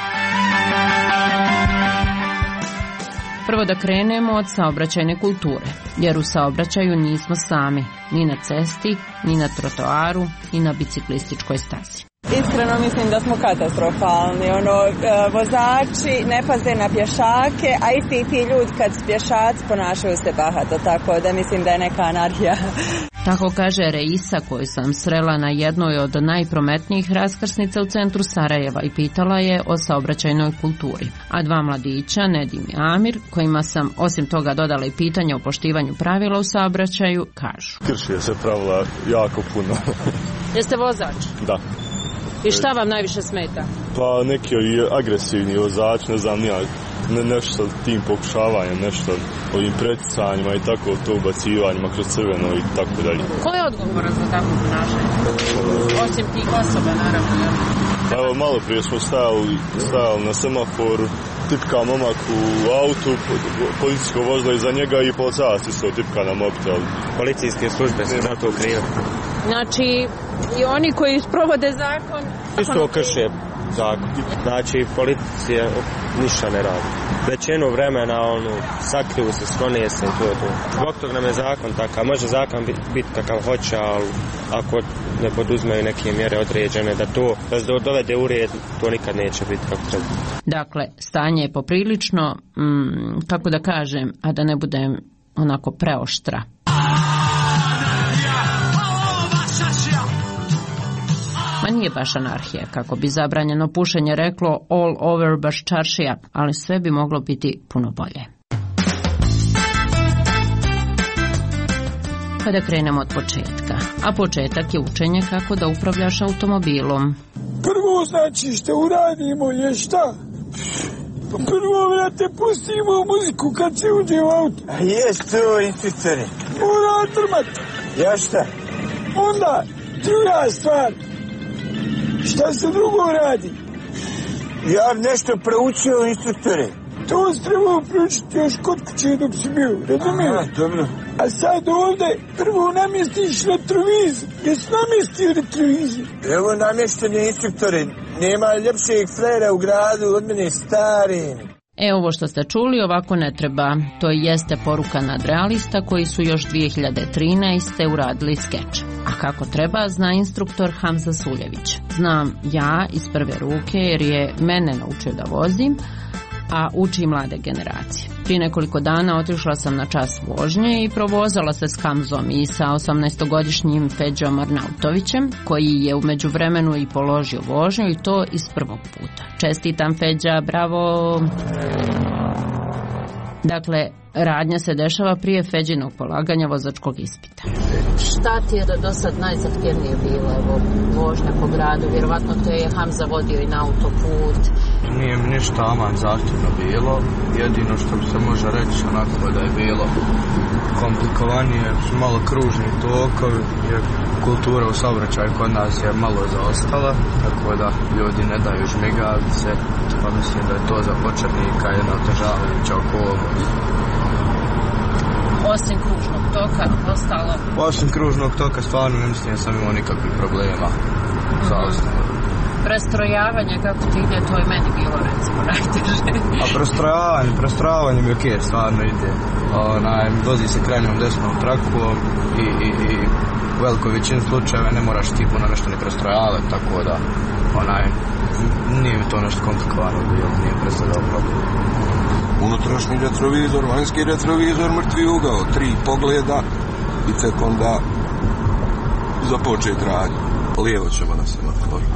Prvo da krenemo od saobraćajne kulture, jer u saobraćaju nismo sami, ni na cesti, ni na trotoaru, ni na biciklističkoj stazi. Iskreno mislim da smo katastrofalni, ono, vozači ne paze na pješake, a isti ti ljudi kad pješaci ponašaju se bahato, tako da mislim da je neka anarhija. Tako kaže Reisa, koju sam srela na jednoj od najprometnijih raskrsnica u centru Sarajeva i pitala je o saobraćajnoj kulturi. A dva mladića, Nedim i Amir, kojima sam osim toga dodala i pitanje o poštivanju pravila u saobraćaju, kažu. Krši se pravila jako puno. Jeste vozač? Da. I šta vam najviše smeta? Pa neki agresivni vozač, ne znam nija, ne, nešto tim pokušavanjem, nešto ovim preticanjima i tako to ubacivanjima kroz crveno i tako dalje. Ko je odgovoran za takvo ponašanje? Osim tih osoba, naravno. Pa evo, malo prije smo stajali, stajali na semaforu, tipka momak u autu, policijsko vozilo iza njega i policajac isto tipka na mobitel. Policijske službe su za to krive. Znači, i oni koji provode zakon... Isto krše zakon. Znači, policija ništa ne radi. Većinu vremena, ono, sakriju se, sklone se i to je to. Zbog tog nam je zakon takav. Može zakon biti bit kakav hoće, ali ako ne poduzmeju neke mjere određene, da to, da se dovede u red, to nikad neće biti kako treba. Dakle, stanje je poprilično, mm, kako da kažem, a da ne budem onako preoštra. Ma nije baš anarhija, kako bi zabranjeno pušenje reklo all over baš čaršija, ali sve bi moglo biti puno bolje. Pa da krenemo od početka. A početak je učenje kako da upravljaš automobilom. Prvo znači što uradimo je šta? Prvo, vrate, pustimo muziku kad se uđe u auto. A jes to, instruktore? Mora trmat. Ja šta? Onda, druga stvar. Šta se drugo radi? Ja nešto proučio, instruktore. To se trebao proučiti još kod kuće dok si bio, razumiješ? Aha, dobro. A sad ovdje prvo namjestiš retrovizor. Jesi namjestio retrovizor? Evo namješteni, instruktore. Nema ljepšeg flera u gradu od mene stari. E, ovo što ste čuli ovako ne treba. To jeste poruka nadrealista koji su još dvije hiljade trinaeste. uradili skeč. A kako treba, zna instruktor Hamza Suljević. Znam ja iz prve ruke jer je mene naučio da vozim, a uči mlade generacije. Prije nekoliko dana otišla sam na čas vožnje i provozala se s Hamzom i sa osamnaestogodišnjim Feđom Arnautovićem, koji je u međuvremenu i položio vožnju i to iz prvog puta. Čestitam, Feđa, bravo! Dakle, radnja se dešava prije Feđinog polaganja vozačkog ispita. Šta ti je do, do sad najzahtjevnije bilo, evo, vožnja po gradu? Vjerovatno te je Hamza vodio i na autoput. Nije mi ništa aman zahtjevno bilo. Jedino što se može reći onako da je bilo komplikovanije su malo kružni tokovi, jer kultura u saobraćaju kod nas je malo zaostala, tako da ljudi ne daju žmigavce, pa mislim da je to za početnika jedna otežavajuća okolnost. Osim kružnog toka, ostalo? Osim kružnog toka stvarno ne mislim da sam imao nikakvih problema sa ostalim. Prestrojavanje, kako ti ide, to je meni bilo recimo najteže. A prestrojavanje, prestrojavanje mi okej, stvarno ide. Onaj, vozi se krajnjom desnom trakom i, i, i u velikoj većini slučajeva ne moraš ti puno nešto ne prestrojavati, tako da onaj, nije mi to nešto komplikovano bilo, nije predstavljao problem. Unutrašnji retrovizor, vanjski retrovizor, mrtvi ugao, tri pogleda i tek onda započet radnje. Lijevo ćemo na semaforu.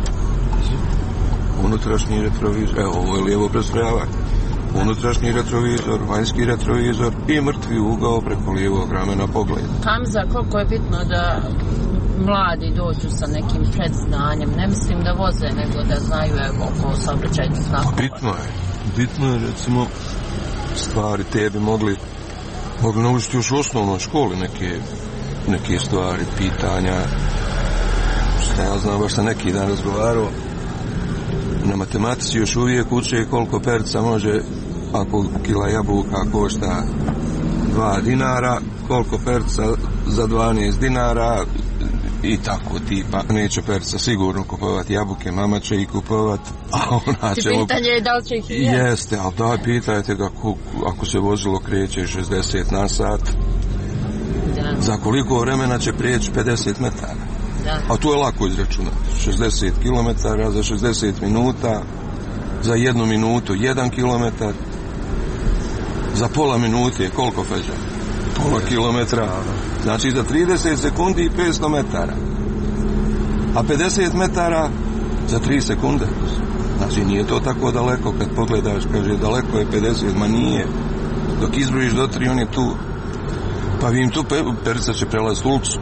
Unutrašnji retrovizor, evo ovo je lijevo prestrojavanje. Unutrašnji retrovizor, vanjski retrovizor i mrtvi ugao preko lijevog ramena pogleda. Hamza, koliko je bitno da mladi dođu sa nekim predznanjem, ne mislim da voze, nego da znaju evo oko saobraćajnih znakova. Bitno je, bitno je recimo stvari te bi mogli mogli naučiti još u osnovnoj školi neke, neke stvari, pitanja. Šta ja znam, baš sam neki dan razgovarao, na matematici još uvijek uče koliko perca može, ako kila jabuka košta dva dinara, koliko perca za dvanaest dinara i tako tipa. Neće perca sigurno kupovati jabuke, mama će ih kupovati, a ona će... Pitanje je da li će ih i jesti. Jeste, ali daj pitajte ga ako se vozilo kreće šezdeset na sat, da. Za koliko vremena će prijeći pedeset metara. Da. A to je lako izračunati. šezdeset kilometara za šezdeset minuta, za jednu minutu jedan kilometar, za pola minute je koliko feđa? Pola kilometra. Znači za trideset sekundi i petsto metara. A pedeset metara za tri sekunde. Znači nije to tako daleko kad pogledaš, kaže daleko je pedeset, ma nije. Dok izbrojiš do tri, on je tu. Pa vi im tu perica će prelaziti ulicu.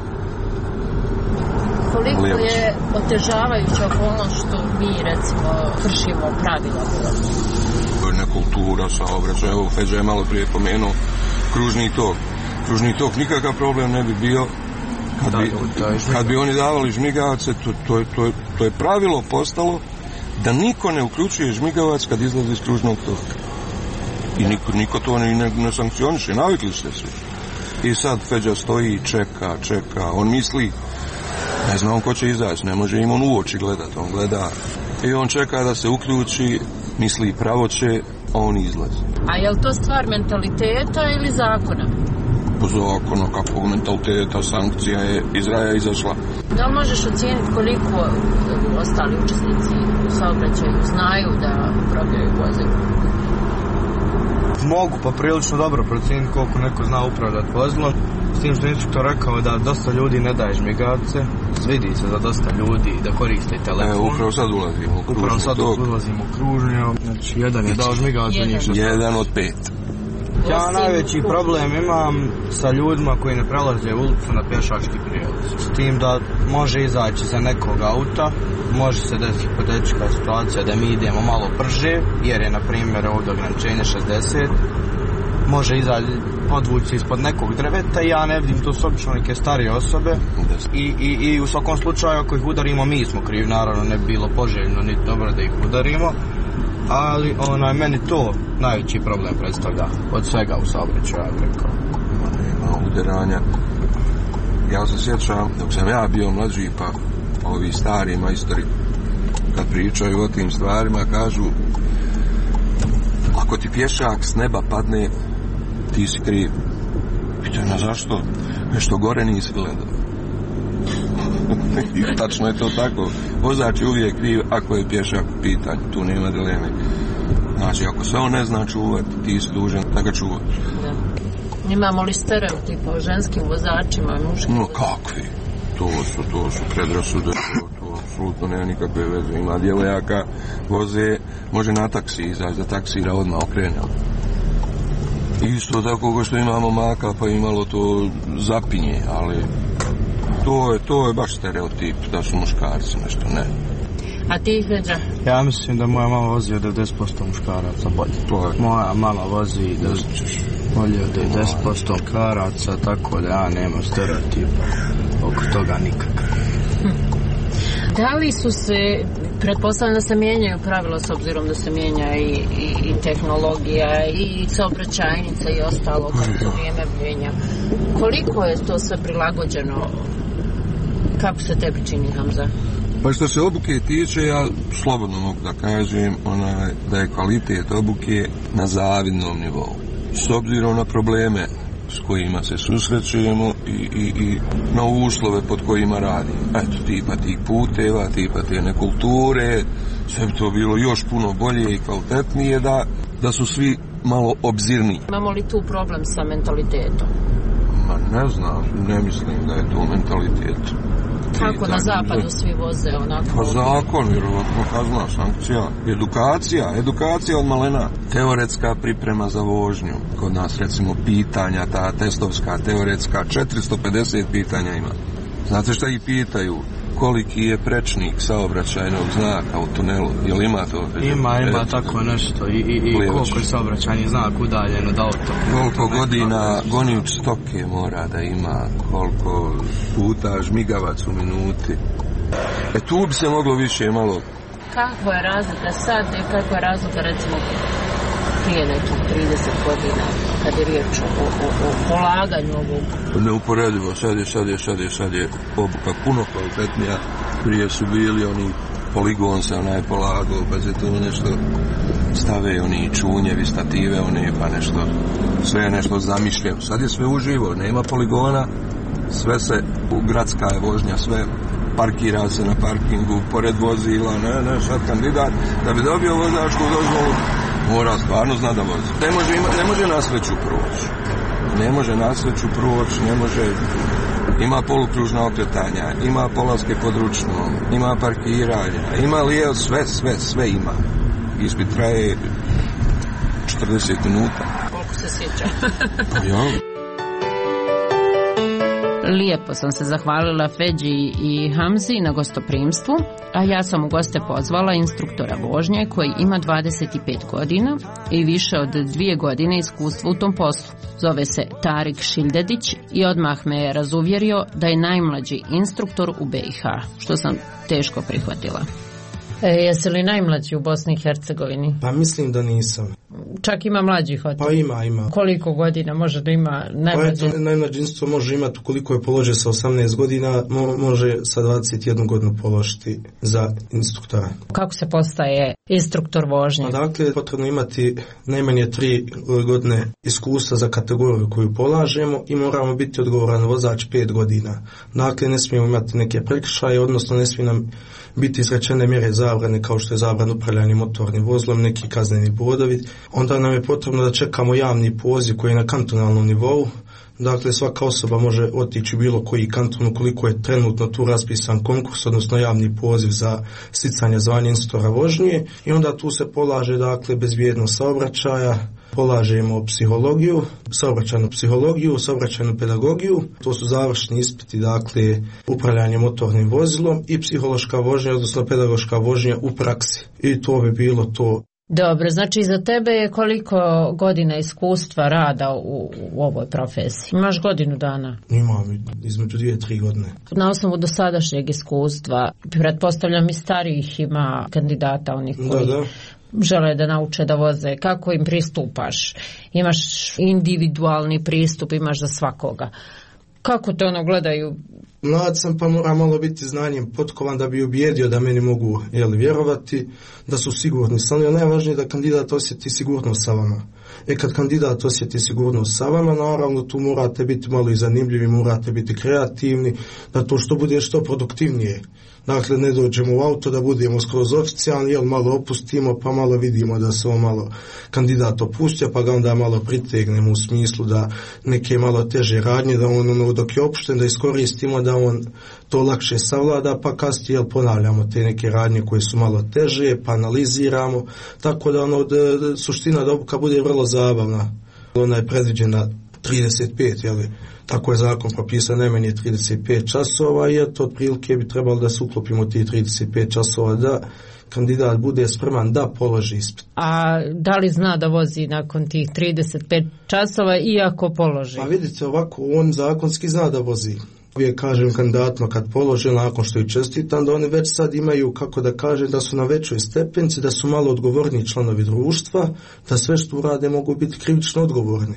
Koliko je otežavajuća okolnost što mi, recimo, kršimo pravila? Nekultura, saobraćaj, evo Feđa je malo prije pomenuo kružni tok. Kružni tok nikakav problem ne bi bio kad bi, kad bi oni davali žmigavce, to, to, to, to je pravilo postalo da niko ne uključuje žmigavac kad izlazi iz kružnog toka. I niko, niko to ne, ne, ne sankcioniše, navikli ste se. I sad Feđa stoji i čeka, čeka, on misli ne znam ko će izaći, ne može im on u oči gledati, on gleda i on čeka da se uključi, misli pravo će, a on izlazi. A je li to stvar mentaliteta ili zakona? Po zakonu, kakvog mentaliteta, sankcija je iz raja izašla. Da li možeš ocijeniti koliko ostali učesnici u saobraćaju znaju da upravljaju vozilom? Mogu pa prilično dobro procijeniti koliko neko zna upravljati vozilom. S tim što je instruktor rekao da dosta ljudi ne daje žmigavce, vidi se da dosta ljudi da koriste telefon. E, upravo sad ulazimo u kružnju. Upravo sad tok. ulazimo u kružnju, znači jedan je dao žmigavce. Jedan. jedan od pet. Ja najveći problem imam sa ljudima koji ne prelaze ulicu na pješački prijelaz. S tim da može izaći za nekog auta, može se desiti hipotetička situacija da mi idemo malo brže, jer je na primjer ovdje ograničenje šezdeset, može izaći, podvući ispod nekog drveta i ja ne vidim, to su obično neke starije osobe i, i, i u svakom slučaju ako ih udarimo mi smo krivi, naravno ne bi bilo poželjno niti dobro da ih udarimo, ali onaj, meni to najveći problem predstavlja od svega u saobraćaju, ja bih rekao. Nema udaranja. Ja se sjećam, dok sam ja bio mlađi, pa ovi stari majstori kad pričaju o tim stvarima kažu ako ti pješak s neba padne, ti si kriv. Pitanje zašto? Nešto gore nisi gledao. I tačno je to tako. Vozač je uvijek kriv ako je pješak u pitanju. Tu nema dileme. Znači, ako se on ne zna čuvati, ti si dužan da ga čuvaš. Da. Imamo li stereotipa o ženskim vozačima i muškim? No, kakvi? To su, to su predrasude. To, to apsolutno nema nikakve veze. Ima djevojaka, voze, može na taksi izaći, da taksira odmah okrene. Isto tako ko što imamo maka, pa imalo to zapinje, ali to je, to je baš stereotip da su muškarci nešto, ne. A ti, Feđa? Ja mislim da moja mama vozi od devedeset posto muškaraca bolje. Moja mama vozi bolje od devedeset posto muškaraca, tako da ja nemam stereotipa oko toga nikakav. Hm. Da li su se, pretpostavljam da se mijenjaju pravila s obzirom da se mijenja i, i, i tehnologija i saobraćajnica i ostalo kako se vrijeme mijenja. Koliko je to sve prilagođeno? Kako se tebi čini, Hamza? Pa što se obuke tiče, ja slobodno mogu da kažem onaj, da je kvalitet obuke na zavidnom nivou. S obzirom na probleme s kojima se susrećujemo i, i, i na uslove pod kojima radimo. Eto, tipa tih puteva, tipa te nekulture, sve bi to bilo još puno bolje i kvalitetnije da, da su svi malo obzirniji. Imamo li tu problem sa mentalitetom? Ma ne znam, ne mislim da je to mentalitet. Kako na zapadu svi voze onako? Pa zakon, vjerovatno kazna, sankcija, edukacija, edukacija od malena. Teoretska priprema za vožnju. Kod nas recimo pitanja, ta testovska, teoretska, četiristo pedeset pitanja ima. Znate šta ih pitaju? Koliki je prečnik saobraćajnog znaka u tunelu? Jel ima to? Ima, ima tako nešto. I, i, i koliko je saobraćajni znak udaljen od auto. Koliko godina gonivč stoke mora da ima, koliko puta žmigavac u minuti. E tu bi se moglo više malo... Kako je razlika sad i kako je razlika recimo prije nekih trideset godina kad je riječ o, o, o polaganju ovog? Neuporedivo, sad je, sad je, sad je, sad je obuka puno kvalitetnija. Prije su bili oni poligon se onaj polagao, pa se tu nešto stave oni čunjevi, stative, oni pa nešto, sve je nešto zamišljeno. Sad je sve uživo, nema poligona, sve se, u gradska je vožnja, sve parkira se na parkingu, pored vozila, ne, ne, sad kandidat, da bi dobio vozačku dozvolu, mora stvarno zna da vozi. Ne može, ima, ne može na sreću proći. Ne može na sreću proći, ne može... Ima polukružna okretanja, ima polaske pod ručnom, ima parkiranja, ima lijevo, sve, sve, sve ima. Ispit traje četrdeset minuta. Koliko se sjeća? Ja. Lijepo sam se zahvalila Feđi i Hamzi na gostoprimstvu, a ja sam u goste pozvala instruktora vožnje koji ima dvadeset pet godina i više od dvije godine iskustva u tom poslu. Zove se Tarik Šildedić i odmah me je razuvjerio da je najmlađi instruktor u be i ha, što sam teško prihvatila. E, jesi li najmlađi u Bosni i Hercegovini? Pa mislim da nisam. Čak ima mlađih od... Pa ima, ima. Koliko godina može da ima najmlađi? Pa eto, najmlađi instruktor može imati koliko je položio sa osamnaest godina, mo- može sa dvadeset jednu godinu položiti za instruktora. Kako se postaje instruktor vožnje? Pa dakle, potrebno imati najmanje tri godine iskustva za kategoriju koju polažemo i moramo biti odgovoran vozač pet godina. Dakle, ne smijemo imati neke prekršaje, odnosno ne smije nam biti izrečene mjere zabrane kao što je zabran upravljanje motornim vozilom, neki kazneni bodovi. Onda nam je potrebno da čekamo javni poziv koji je na kantonalnom nivou. Dakle, svaka osoba može otići u bilo koji kanton ukoliko je trenutno tu raspisan konkurs, odnosno javni poziv za sticanje zvanja instruktora vožnje. I onda tu se polaže, dakle, bezbjednost saobraćaja, polažemo psihologiju, saobraćajnu psihologiju, saobraćajnu pedagogiju. To su završni ispiti, dakle, upravljanje motornim vozilom i psihološka vožnja, odnosno pedagoška vožnja u praksi. I to bi bilo to. Dobro, znači za tebe je koliko godina iskustva rada u, u ovoj profesiji? Imaš godinu dana? Imam između dvije, tri godine. Na osnovu dosadašnjeg iskustva, pretpostavljam i starijih ima kandidata onih koji... Da, da. žele da nauče da voze, kako im pristupaš? Imaš individualni pristup, imaš za svakoga. Kako te ono gledaju? Mlad sam pa mora malo biti znanjem potkovan da bi ubijedio da meni mogu jel, vjerovati, da su sigurni. Samo je najvažnije da kandidat osjeti sigurnost sa vama. E kad kandidat osjeti sigurnost sa vama, naravno tu morate biti malo i zanimljivi, morate biti kreativni, da to što bude što produktivnije. Dakle, ne dođemo u auto da budemo skroz oficijalni, jel malo opustimo, pa malo vidimo da se on malo kandidat opustio, pa ga onda malo pritegnemo u smislu da neke malo teže radnje, da on ono, dok je opušten, da iskoristimo, da on to lakše savlada, pa kasnije jel, ponavljamo te neke radnje koje su malo teže, pa analiziramo, tako da ono, da, suština da obuka bude vrlo zabavna. Ona je predviđena trideset pet, jel, tako je zakon propisan najmanje trideset pet časova i eto otprilike bi trebalo da se uklopimo ti trideset pet časova da kandidat bude spreman da položi ispit. A da li zna da vozi nakon tih trideset pet časova iako položi? Pa vidite ovako, on zakonski zna da vozi. Uvijek kažem kandidatima kad polože nakon što je čestitan da oni već sad imaju, kako da kažem, da su na većoj stepenici, da su malo odgovorni članovi društva, da sve što urade mogu biti krivično odgovorni.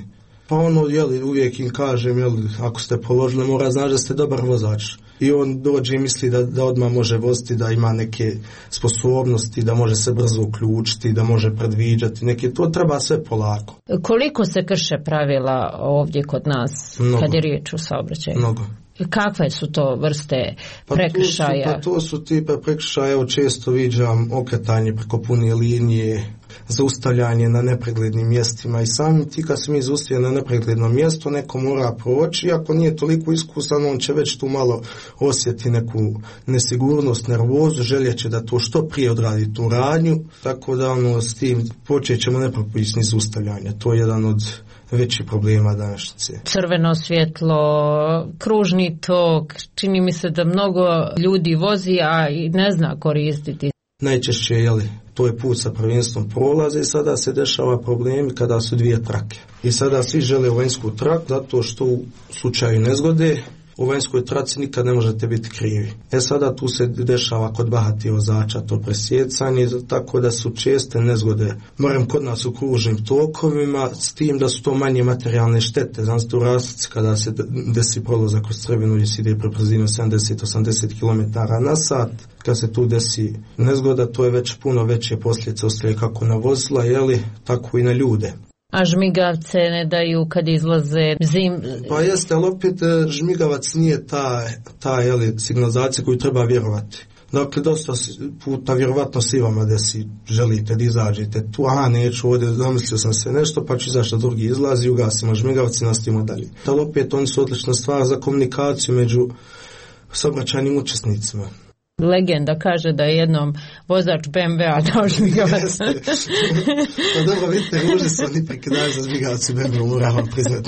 Pa ono, jeli, uvijek im kažem, jeli, ako ste položili, mora znaći da ste dobar vozač. I on dođe i misli da, da odmah može voziti, da ima neke sposobnosti, da može se brzo uključiti, da može predviđati neke, to treba sve polako. Koliko se krše pravila ovdje kod nas, mnogo, kad je riječ o saobraćaju? Mnogo. Kakve su to vrste prekršaja? Pa to su, pa to su tipe prekršaja, evo često viđam okretanje preko pune linije, zaustavljanje na nepreglednim mjestima i sami ti kad se mi zaustavljamo na nepreglednom mjestu, neko mora proći, ako nije toliko iskusan, on će već tu malo osjeti neku nesigurnost, nervozu, željeće da to što prije odradi tu radnju, tako da ono, s tim počet ćemo nepropisni zaustavljanja, to je jedan od veći problema današnjice. Crveno svjetlo, kružni tok, čini mi se da mnogo ljudi vozi, a i ne zna koristiti. Najčešće, jeli, to je put sa prvenstvom prolaze i sada se dešava problemi kada su dvije trake. I sada svi žele vanjsku traku zato što u slučaju nezgode u vanjskoj traci nikad ne možete biti krivi. E sada tu se dešava kod bahatih vozača to presjecanje, tako da su česte nezgode. Moram kod nas u kružnim tokovima, s tim da su to manje materijalne štete. Znam se u Raslici kada se desi prolazak kroz crvenu gdje se ide pre brzinu sedamdeset do osamdeset kilometara na sat, kad se tu desi nezgoda, to je već puno veće posljedice ostaje kako na vozila, jeli, tako i na ljude. A žmigavce ne daju kad izlaze zim? Pa jeste, ali opet žmigavac nije ta, ta jeli, signalizacija koju treba vjerovati. Dakle, dosta puta vjerovatno si vama da si želite da izađete tu, aha, neću ovdje, zamislio sam se nešto, pa ću izaći da drugi izlazi, ugasimo žmigavci, nastavimo dalje. Ali opet oni su odlična stvar za komunikaciju među saobraćajnim učesnicima. Legenda kaže da je jednom vozač be em ve-a dao žmigavac. Pa dobro, vidite, ružni su oni prekidaju za žmigavci be em ve-u, moram vam priznati.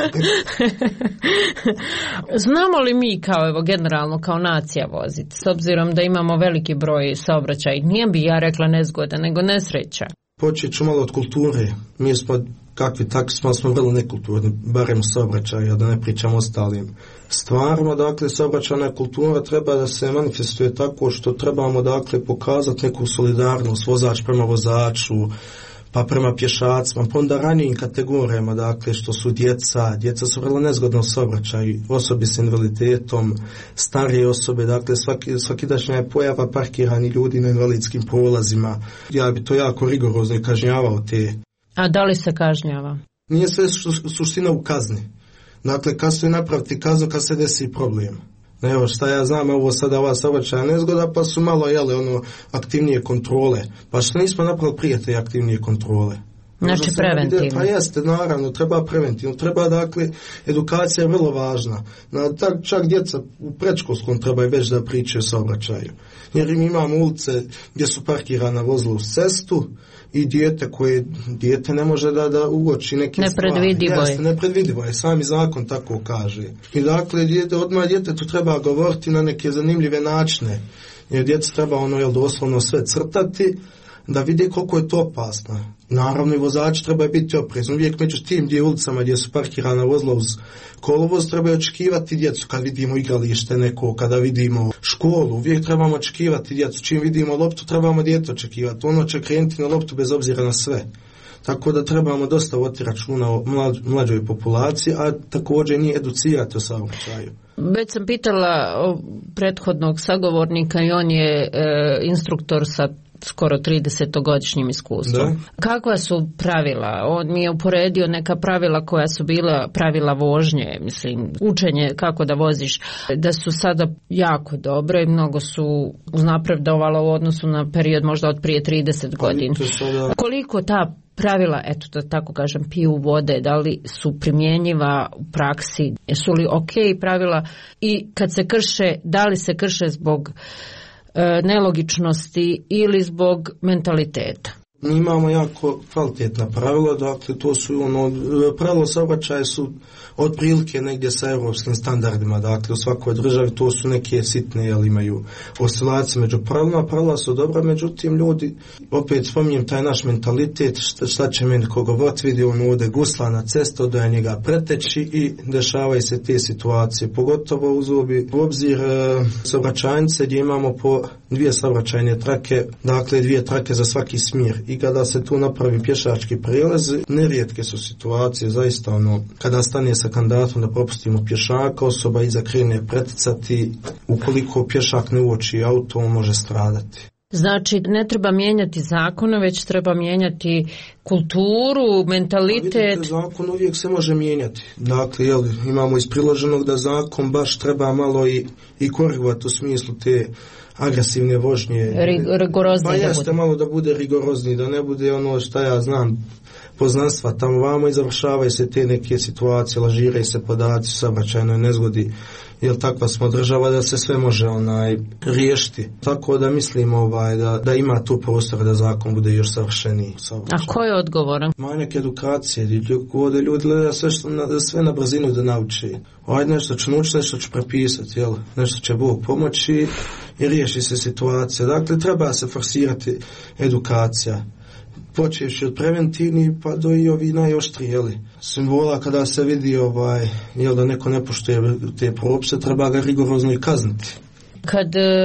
Znamo li mi kao, evo, generalno kao nacija voziti, s obzirom da imamo veliki broj saobraćaja, nije bi ja rekla nezgoda, nego nesreća? Počet ću malo od kulture. Mi smo kakvi takvi smo, smo vrlo nekulturni, barem saobraćaja, da ne pričamo ostalim stvarima. Dakle, saobraćajna kultura treba da se manifestuje tako što trebamo, dakle, pokazati neku solidarnost, vozač prema vozaču, pa prema pješacima, pa onda ranijim kategorijama, dakle, što su djeca, djeca su vrlo nezgodno u saobraćaju, osobe s invaliditetom, starije osobe, dakle, svaki, svakidašnja je pojava parkirani ljudi na invalidskim prolazima. Ja bi to jako rigorozno kažnjavao te. A da li se kažnjava? Nije sve suština u kazni. Dakle, kad su i napraviti kaznu, kad se desi problem. Evo šta ja znam, ovo sada ova saobraćajna nezgoda, pa su malo, jele, ono, aktivnije kontrole. Pa što nismo napravili prije te aktivnije kontrole? Znači preventivno. Pa jeste, naravno, treba preventivno. Treba, dakle, edukacija je vrlo važna. Na, tak, čak djeca u predškolskom trebaju već da pričaju o saobraćaju. Jer im imamo ulice gdje su parkirana vozila uz cestu i dijete koje, dijete ne može da, da uoči neke stvari. Nepredvidivo je. Jeste, nepredvidivo je, sami zakon tako kaže. I dakle, dijete, odmah djetetu treba govoriti na neke zanimljive načine. Jer djeca treba ono, jel, doslovno sve crtati, da vidi koliko je to opasno. Naravno i vozači trebaju biti oprezni. Uvijek među tim gdje ulicama gdje su parkirana vozila uz kolovoz trebaju očekivati djecu. Kad vidimo igralište neko, kada vidimo školu, uvijek trebamo očekivati djecu. Čim vidimo loptu, trebamo dijete očekivati. Ono će krenuti na loptu bez obzira na sve. Tako da trebamo dosta voditi računa o mlađ, mlađoj populaciji, a također nije educirati o saobraćaju. Već sam pitala prethodnog sagovornika i on je e, instruktor sa skoro tridesetogodišnjim iskustvom. Da. Kakva su pravila? On mi je uporedio neka pravila koja su bila pravila vožnje, mislim, učenje kako da voziš, da su sada jako dobro i mnogo su uznapredovalo u odnosu na period možda od prije trideset godina. Sada... Koliko ta pravila, eto da tako kažem, piju vode, da li su primjenjiva u praksi, su li ok pravila i kad se krše, da li se krše zbog nelogičnosti ili zbog mentaliteta? Mi imamo jako kvalitetna pravila, dakle to su ono, pravila saobraćaja su otprilike negdje sa europskim standardima, dakle u svakoj državi to su neke sitne, jel imaju oscilacije među pravilima, pravila su dobra, međutim ljudi, opet spominjem taj naš mentalitet, šta, šta će meni koga vod vidi, on ovdje gusla na cestu, da je njega preteći i dešavaju se te situacije, pogotovo uz u obzir e, saobraćajnice gdje imamo po dvije saobraćajne trake, dakle dvije trake za svaki smjer. I kada se tu napravi pješački prijelaz, nerijetke su situacije, zaista ono, kada stane sa kandidatom da propustimo pješaka, osoba iza krene preticati, ukoliko pješak ne uoči auto, on može stradati. Znači, ne treba mijenjati zakone, već treba mijenjati kulturu, mentalitet. Pa vidite, zakon uvijek se može mijenjati. Dakle, jel, imamo iz priloženog da zakon baš treba malo i, i korigovati u smislu te agresivne vožnje. Rigorozni. Pa jeste malo da bude rigorozni, da ne bude ono što ja znam, poznanstva tamo vamo i završavaju se te neke situacije, lažiraju se podaci, saobraćajnoj nezgodi. Jer takva smo država da se sve može onaj riješiti. Tako da mislim ovaj, da, da ima tu prostor da zakon bude još savršeniji. A ko je odgovoran? Manjak edukacije, ljudi, ljudi gleda sve, što, na, sve na brzinu da nauči. Ajde, nešto ću naučiti, nešto ću prepisati, jel? Nešto će Bog pomoći i riješi se situacija. Dakle, treba se forsirati edukacija. Počevši od preventivni pa do i ovi najoštriji, jeli, simbola kada se vidi ovaj, jel, da neko ne poštuje te propise, treba ga rigorozno i kazniti. Kad e,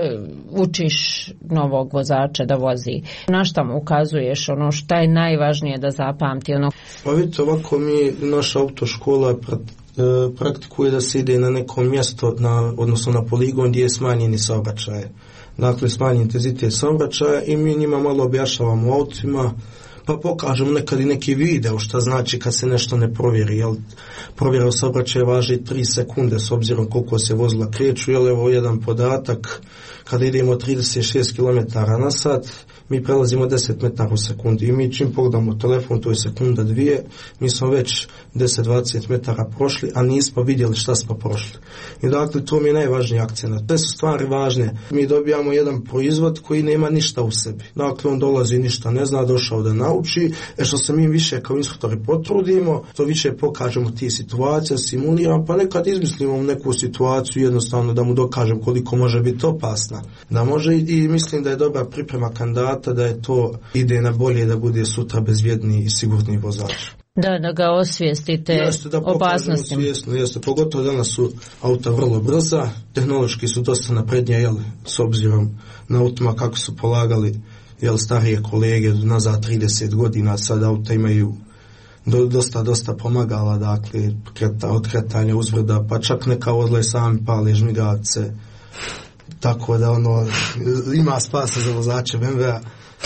učiš novog vozača da vozi, na šta mu ukazuješ, ono šta je najvažnije da zapamti? Ono... Pa vidite, ovako mi, naša autoškola pra, e, praktikuje da se ide na neko mjesto, na, odnosno na poligon gdje je smanjeni saobraćaj. Dakle, smanji intenzitet saobraćaja i mi njima malo objašnjavamo autima, pa pokažemo nekad i neki video šta znači kad se nešto ne provjeri. Jel, provjera u saobraćaju važi tri sekunde s obzirom koliko se vozila kreću. Jel, evo jedan podatak, kada idemo trideset šest kilometara na sat, mi prelazimo deset metara u sekundi i mi čim pogledamo telefon, to je sekunda dvije, mi smo već deset do dvadeset metara prošli, a nismo vidjeli šta smo prošli. I dakle, to mi je najvažniji akcent. Te su stvari važne. Mi dobijamo jedan proizvod koji nema ništa u sebi. Dakle, on dolazi ništa ne zna, došao da nauči, e što se mi više kao instruktori potrudimo, to više pokažemo ti situacije, simuliramo, pa nekad izmislimo neku situaciju jednostavno da mu dokažem koliko može biti opasna. Da može i, i mislim da je dobra priprema kandidata, da je to ide na bolje da bude sutra bezvjedniji i sigurni vozač. Da, da ga osvijestite jeste, da opasnostima. Jeste, jeste, pogotovo danas su auta vrlo brza, tehnološki su dosta naprednije, jel, s obzirom na autima kako su polagali, jel, starije kolege nazad trideset godina, sad auta imaju do, dosta, dosta pomagala, dakle, kreta, od kretanja uzvrda, pa čak neka vozila sami pale žmigavce, tako da ono, ima spasa za vozače B M W-a.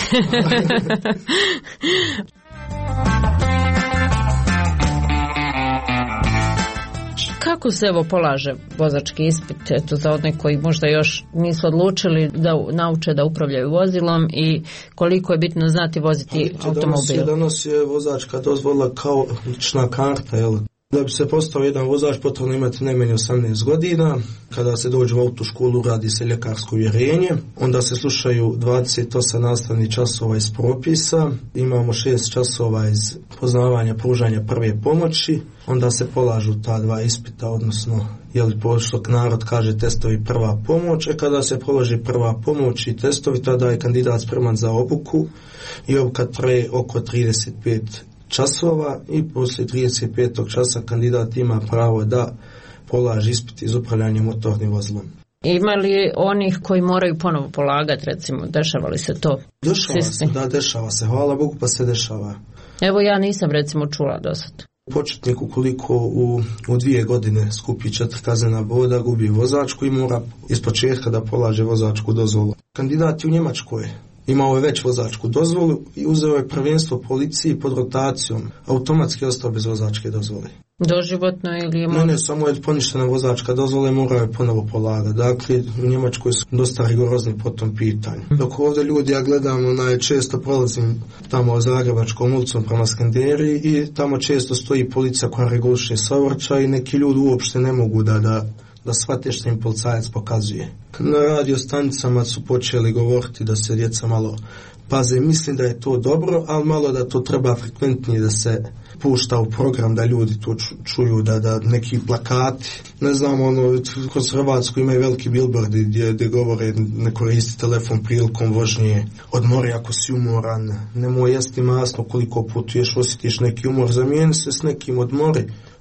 Kako se evo polaže vozački ispit, eto, za one koji možda još nisu odlučili da nauče da upravljaju vozilom i koliko je bitno znati voziti automobil? Danas, danas je vozačka dozvola kao lična karta, jel? Da bi se postao jedan vozač potrebno imati najmanje osamnaest godina. Kada se dođe u autoškolu radi se ljekarsko uvjerenje, onda se slušaju dvadeset osam nastavnih časova iz propisa, imamo šest časova iz poznavanja pružanja prve pomoći, onda se polažu ta dva ispita, odnosno je li što narod kaže testovi prva pomoć, e kada se položi prva pomoć i testovi, tada je kandidat spreman za obuku i obuka traje oko trideset pet časova i poslije trideset petog časa kandidat ima pravo da polaže ispit iz upravljanja motornim vozilom. Ima li onih koji moraju ponovo polagati, recimo, dešava li se to? Dešava se, da, dešava se, hvala Bogu pa se dešava. Evo ja nisam recimo čula do sad. Početnik ukoliko u, u dvije godine skupi četiri kaznena boda, gubi vozačku i mora ispočetka da polaže vozačku dozvolu. Kandidat je u Njemačkoj. Imao je već vozačku dozvolu i uzeo je prvenstvo policiji pod rotacijom. Automatski ostao bez vozačke dozvole. Doživotno ili je... Ne, ne, samo je poništena vozačka dozvola i morao je ponovo polagati. Dakle, u Njemačkoj su dosta rigorozni po tom pitanju. Dok ovdje ljudi, ja gledam, onaj, često prolazim tamo Zagrebačkom ulicom prema Skanderiji i tamo često stoji policija koja reguliše saobraćaj i neki ljudi uopšte ne mogu da... da da shvate što im policajac pokazuje. Na radio stanicama su počeli govoriti da se djeca malo paze. Mislim da je to dobro, ali malo da to treba frekventnije da se pušta u program, da ljudi to čuju, da, da neki plakati. Ne znam, ono, kroz Hrvatsku imaju veliki billboardi gdje, gdje govore ne koristi telefon prilikom vožnje, odmori ako si umoran, nemoj jesti masno koliko putuješ, osjetiš neki umor, zamijeni se s nekim, odmori.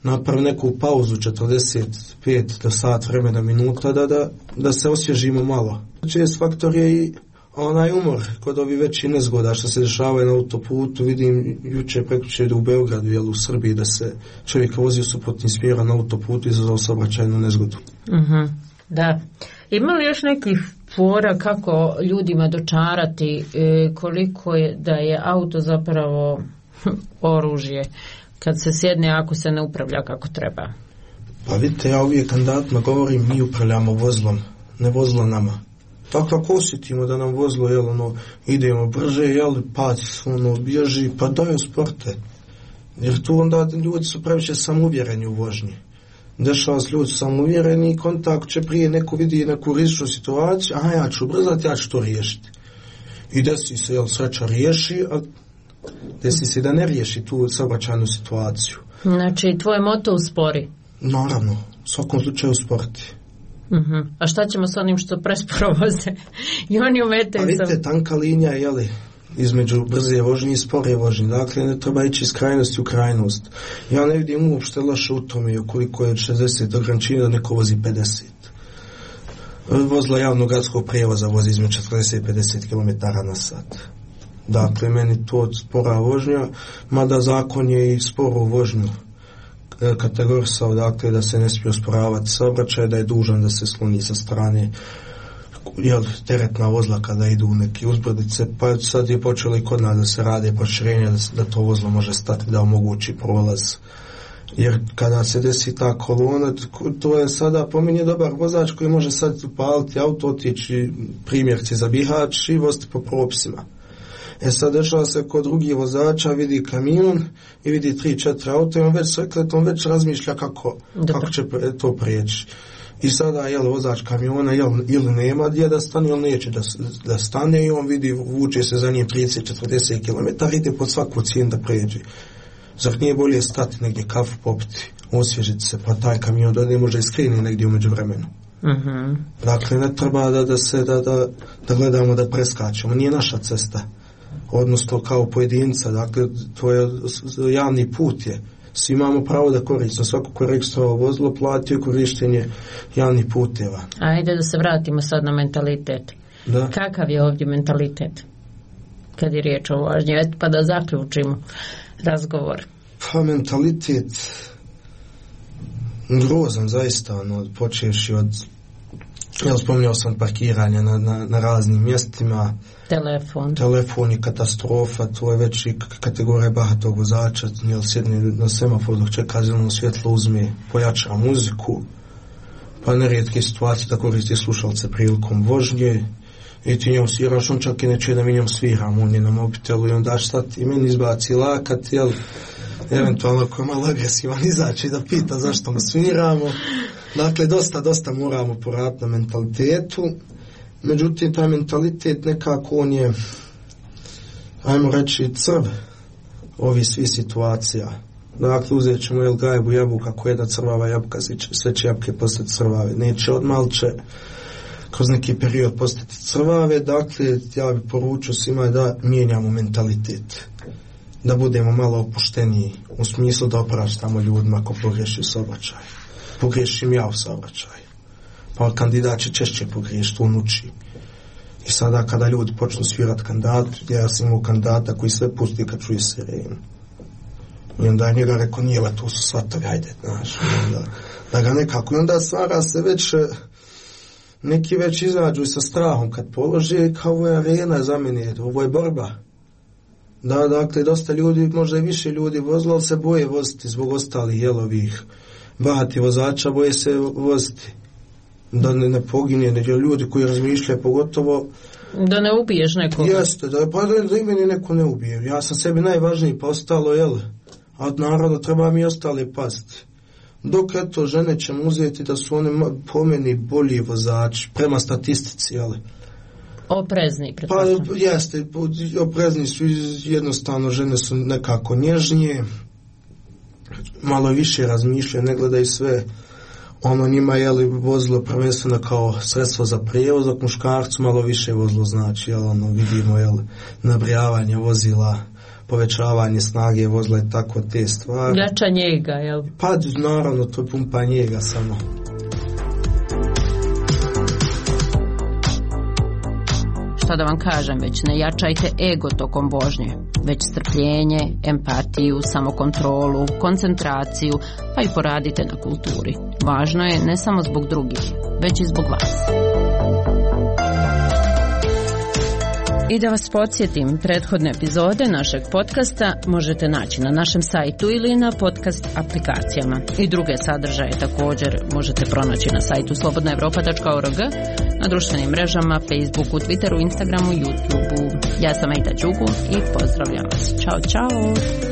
napravi neku pauzu četrdeset pet do sat vremena minuta da, da, da se osvježimo malo. Čest faktor je i onaj umor kod ovih većih nezgoda što se dešavaju na autoputu. Vidim juče prekjuče u Beogradu, jel, u Srbiji, da se čovjek vozio suprotnim smjerom na autoputu i izazvao saobraćajnu nezgodu. Uh-huh. Da. Ima li još nekih fora kako ljudima dočarati e, koliko je da je auto zapravo oružje kad se sjedne ako se ne upravlja kako treba? Pa vidite, ja uvijek kandidatima govorim, mi upravljamo vozilom, ne vozilo nama. Tako ako osjetimo da nam vozilo, jel, ono, idemo brže, jel, pad, ono, bježi, pa daju sporte. Jer tu onda ljudi su previše samouvjereni u vožnji. Dešava se, ljudi su samouvjereni i kontakt će prije neko vidi neku rizičnu situaciju, aha, ja ću brzati, ja ću to riješiti. I desi se, jel, sreća riješi, a desi se da ne riješi tu saobraćajnu situaciju. Znači, tvoj moto uspori? Naravno, u svakom slučaju usporiti. Uh-huh. A šta ćemo s onim što presporo voze? I oni umetaju. Pa vidite, tanka linija, jeli, između brze vožnje i spore vožnje. Dakle, ne treba ići iz krajnosti u krajnost. Ja ne vidim uopšte loše u tome, ukoliko je šezdeset ograničenja da neko vozi pedeset. Vozila javnog gradskog prijevoza vozi između četrdeset i pedeset kilometara na sat. Dakle, meni to spora vožnja, mada zakon je i sporu vožnju kategorisao, dakle, da se ne smije usporavati saobraćaj, da je dužan da se skloni sa strane, jel, teretna vozila kada idu u neke uzbrdice, pa sad je počelo i kod nas da se rade proširenja, da, da to vozilo može stati, da omogući prolaz. Jer kada se desi ta kolona, to je sada po meni dobar vozač koji može sad upaliti auto, otići primjerci za Bihać i voziti po propisima. E sad dešava se kod drugih vozača, vidi kamion i vidi tri, četiri auto i on već sekletom već razmišlja kako, kako će to prijeći. I sada, jel, vozač kamiona, jel, ili nema gdje da stane, ili neće da, da stane i on vidi, vuče se za njim trideset do četrdeset kilometara, ide pod svaku cijenu da prijeđe. Zar nije bolje stati negdje, kafu popiti, osvježiti se, pa taj kamion da ne može iskreni negdje umeđu vremenu. Uh-huh. Dakle, ne treba da, da se da, da, da gledamo da preskačemo, nije naša cesta. Odnosno kao pojedinca, dakle, to je javni put je. Svi imamo pravo da koristimo, svako ko registrovao vozilo platio korištenje javnih puteva. Ajde da se vratimo sad na mentalitet. Da. Kakav je ovdje mentalitet kad je riječ o vožnji? Eto, pa da zaključimo razgovor. Pa mentalitet grozan zaista, ono, počevši od, ja spominjao sam parkiranja na, na, na raznim mjestima. Telefon. Telefon je katastrofa, to je već i kategorija bahatog vozača, jel sjedni na semafor dok čeka zeleno svjetlo, uzme, pojača muziku, pa nerijetke situacije da koristi slušalce prilikom vožnje i ti njom sviraš, on čak i neće da mi njom sviram, on je na mobitelu i onda šta ti meni izbaci lakat, jel, eventualno ako je malo agresivan izaći da pita zašto mu sviramo. Dakle, dosta, dosta moramo poraditi na mentalitetu. Međutim, taj mentalitet nekako on je, ajmo reći, crv ovih svih situacija. Dakle, uzet ćemo, jel, gajbu jabuka, ako jedna crvava jabuka, sve će jabuke postati crvave. Neće odmah, ali će kroz neki period postati crvave. Dakle, ja bih poručio svima da mijenjamo mentalitet. Da budemo malo opušteniji, u smislu da opraštamo ljudima ako pogreši saobraćaj. Pogrešim ja u saobraćaju. Pa kandidat će češće pogriješiti, on uči. I sada kada ljudi počnu svirati kandidat, ja sam imao kandidata koji sve pusti kad čuje sirenu. I onda je njega rekao, nije le, tu su svatovi, hajde, znaš. Da, da ga nekako, i onda stvara se već, neki već izađu sa strahom kad polože, kao ovo je arena za mene, ovo je borba. Da, dakle, dosta ljudi, možda i više ljudi vozilo, ali se boje voziti zbog ostalih jelovih bahati vozača, boje se voziti. Da ne, ne pogine, nego ljudi koji razmišljaju pogotovo da ne ubiješ nekoga. Jeste, da, pa da, da i meni neko ne ubije. Ja sam sebi najvažniji pa ostalo, jel, a od naroda treba mi ostali pasti. Dok eto žene ćemo uzeti da su one po meni bolji vozači prema statistici, jel. Oprezni, pretpostavljam. Pa jeste, oprezni su, jednostavno žene su nekako nježnije, malo više razmišljaju, ne gledaju sve. Ono njima je li vozilo prvenstveno kao sredstvo za prijevoz, dok muškarcu malo više vozilo znači, jel, ono vidimo, jel, nabrijavanje vozila, povećavanje snage vozila i tako te stvari. Jača njega, jel? Pa naravno, to je pumpa njega samo. Šta da vam kažem, već ne jačajte ego tokom vožnje, već strpljenje, empatiju, samokontrolu, koncentraciju, pa i poradite na kulturi. Važno je ne samo zbog drugih, već i zbog vas. I da vas podsjetim, prethodne epizode našeg podcasta možete naći na našem sajtu ili na podcast aplikacijama. I druge sadržaje također možete pronaći na sajtu slobodna evropa tačka org, na društvenim mrežama, Facebooku, Twitteru, Instagramu, YouTubeu. Ja sam Ejta Đugu i pozdravljam vas. Ćao, čao!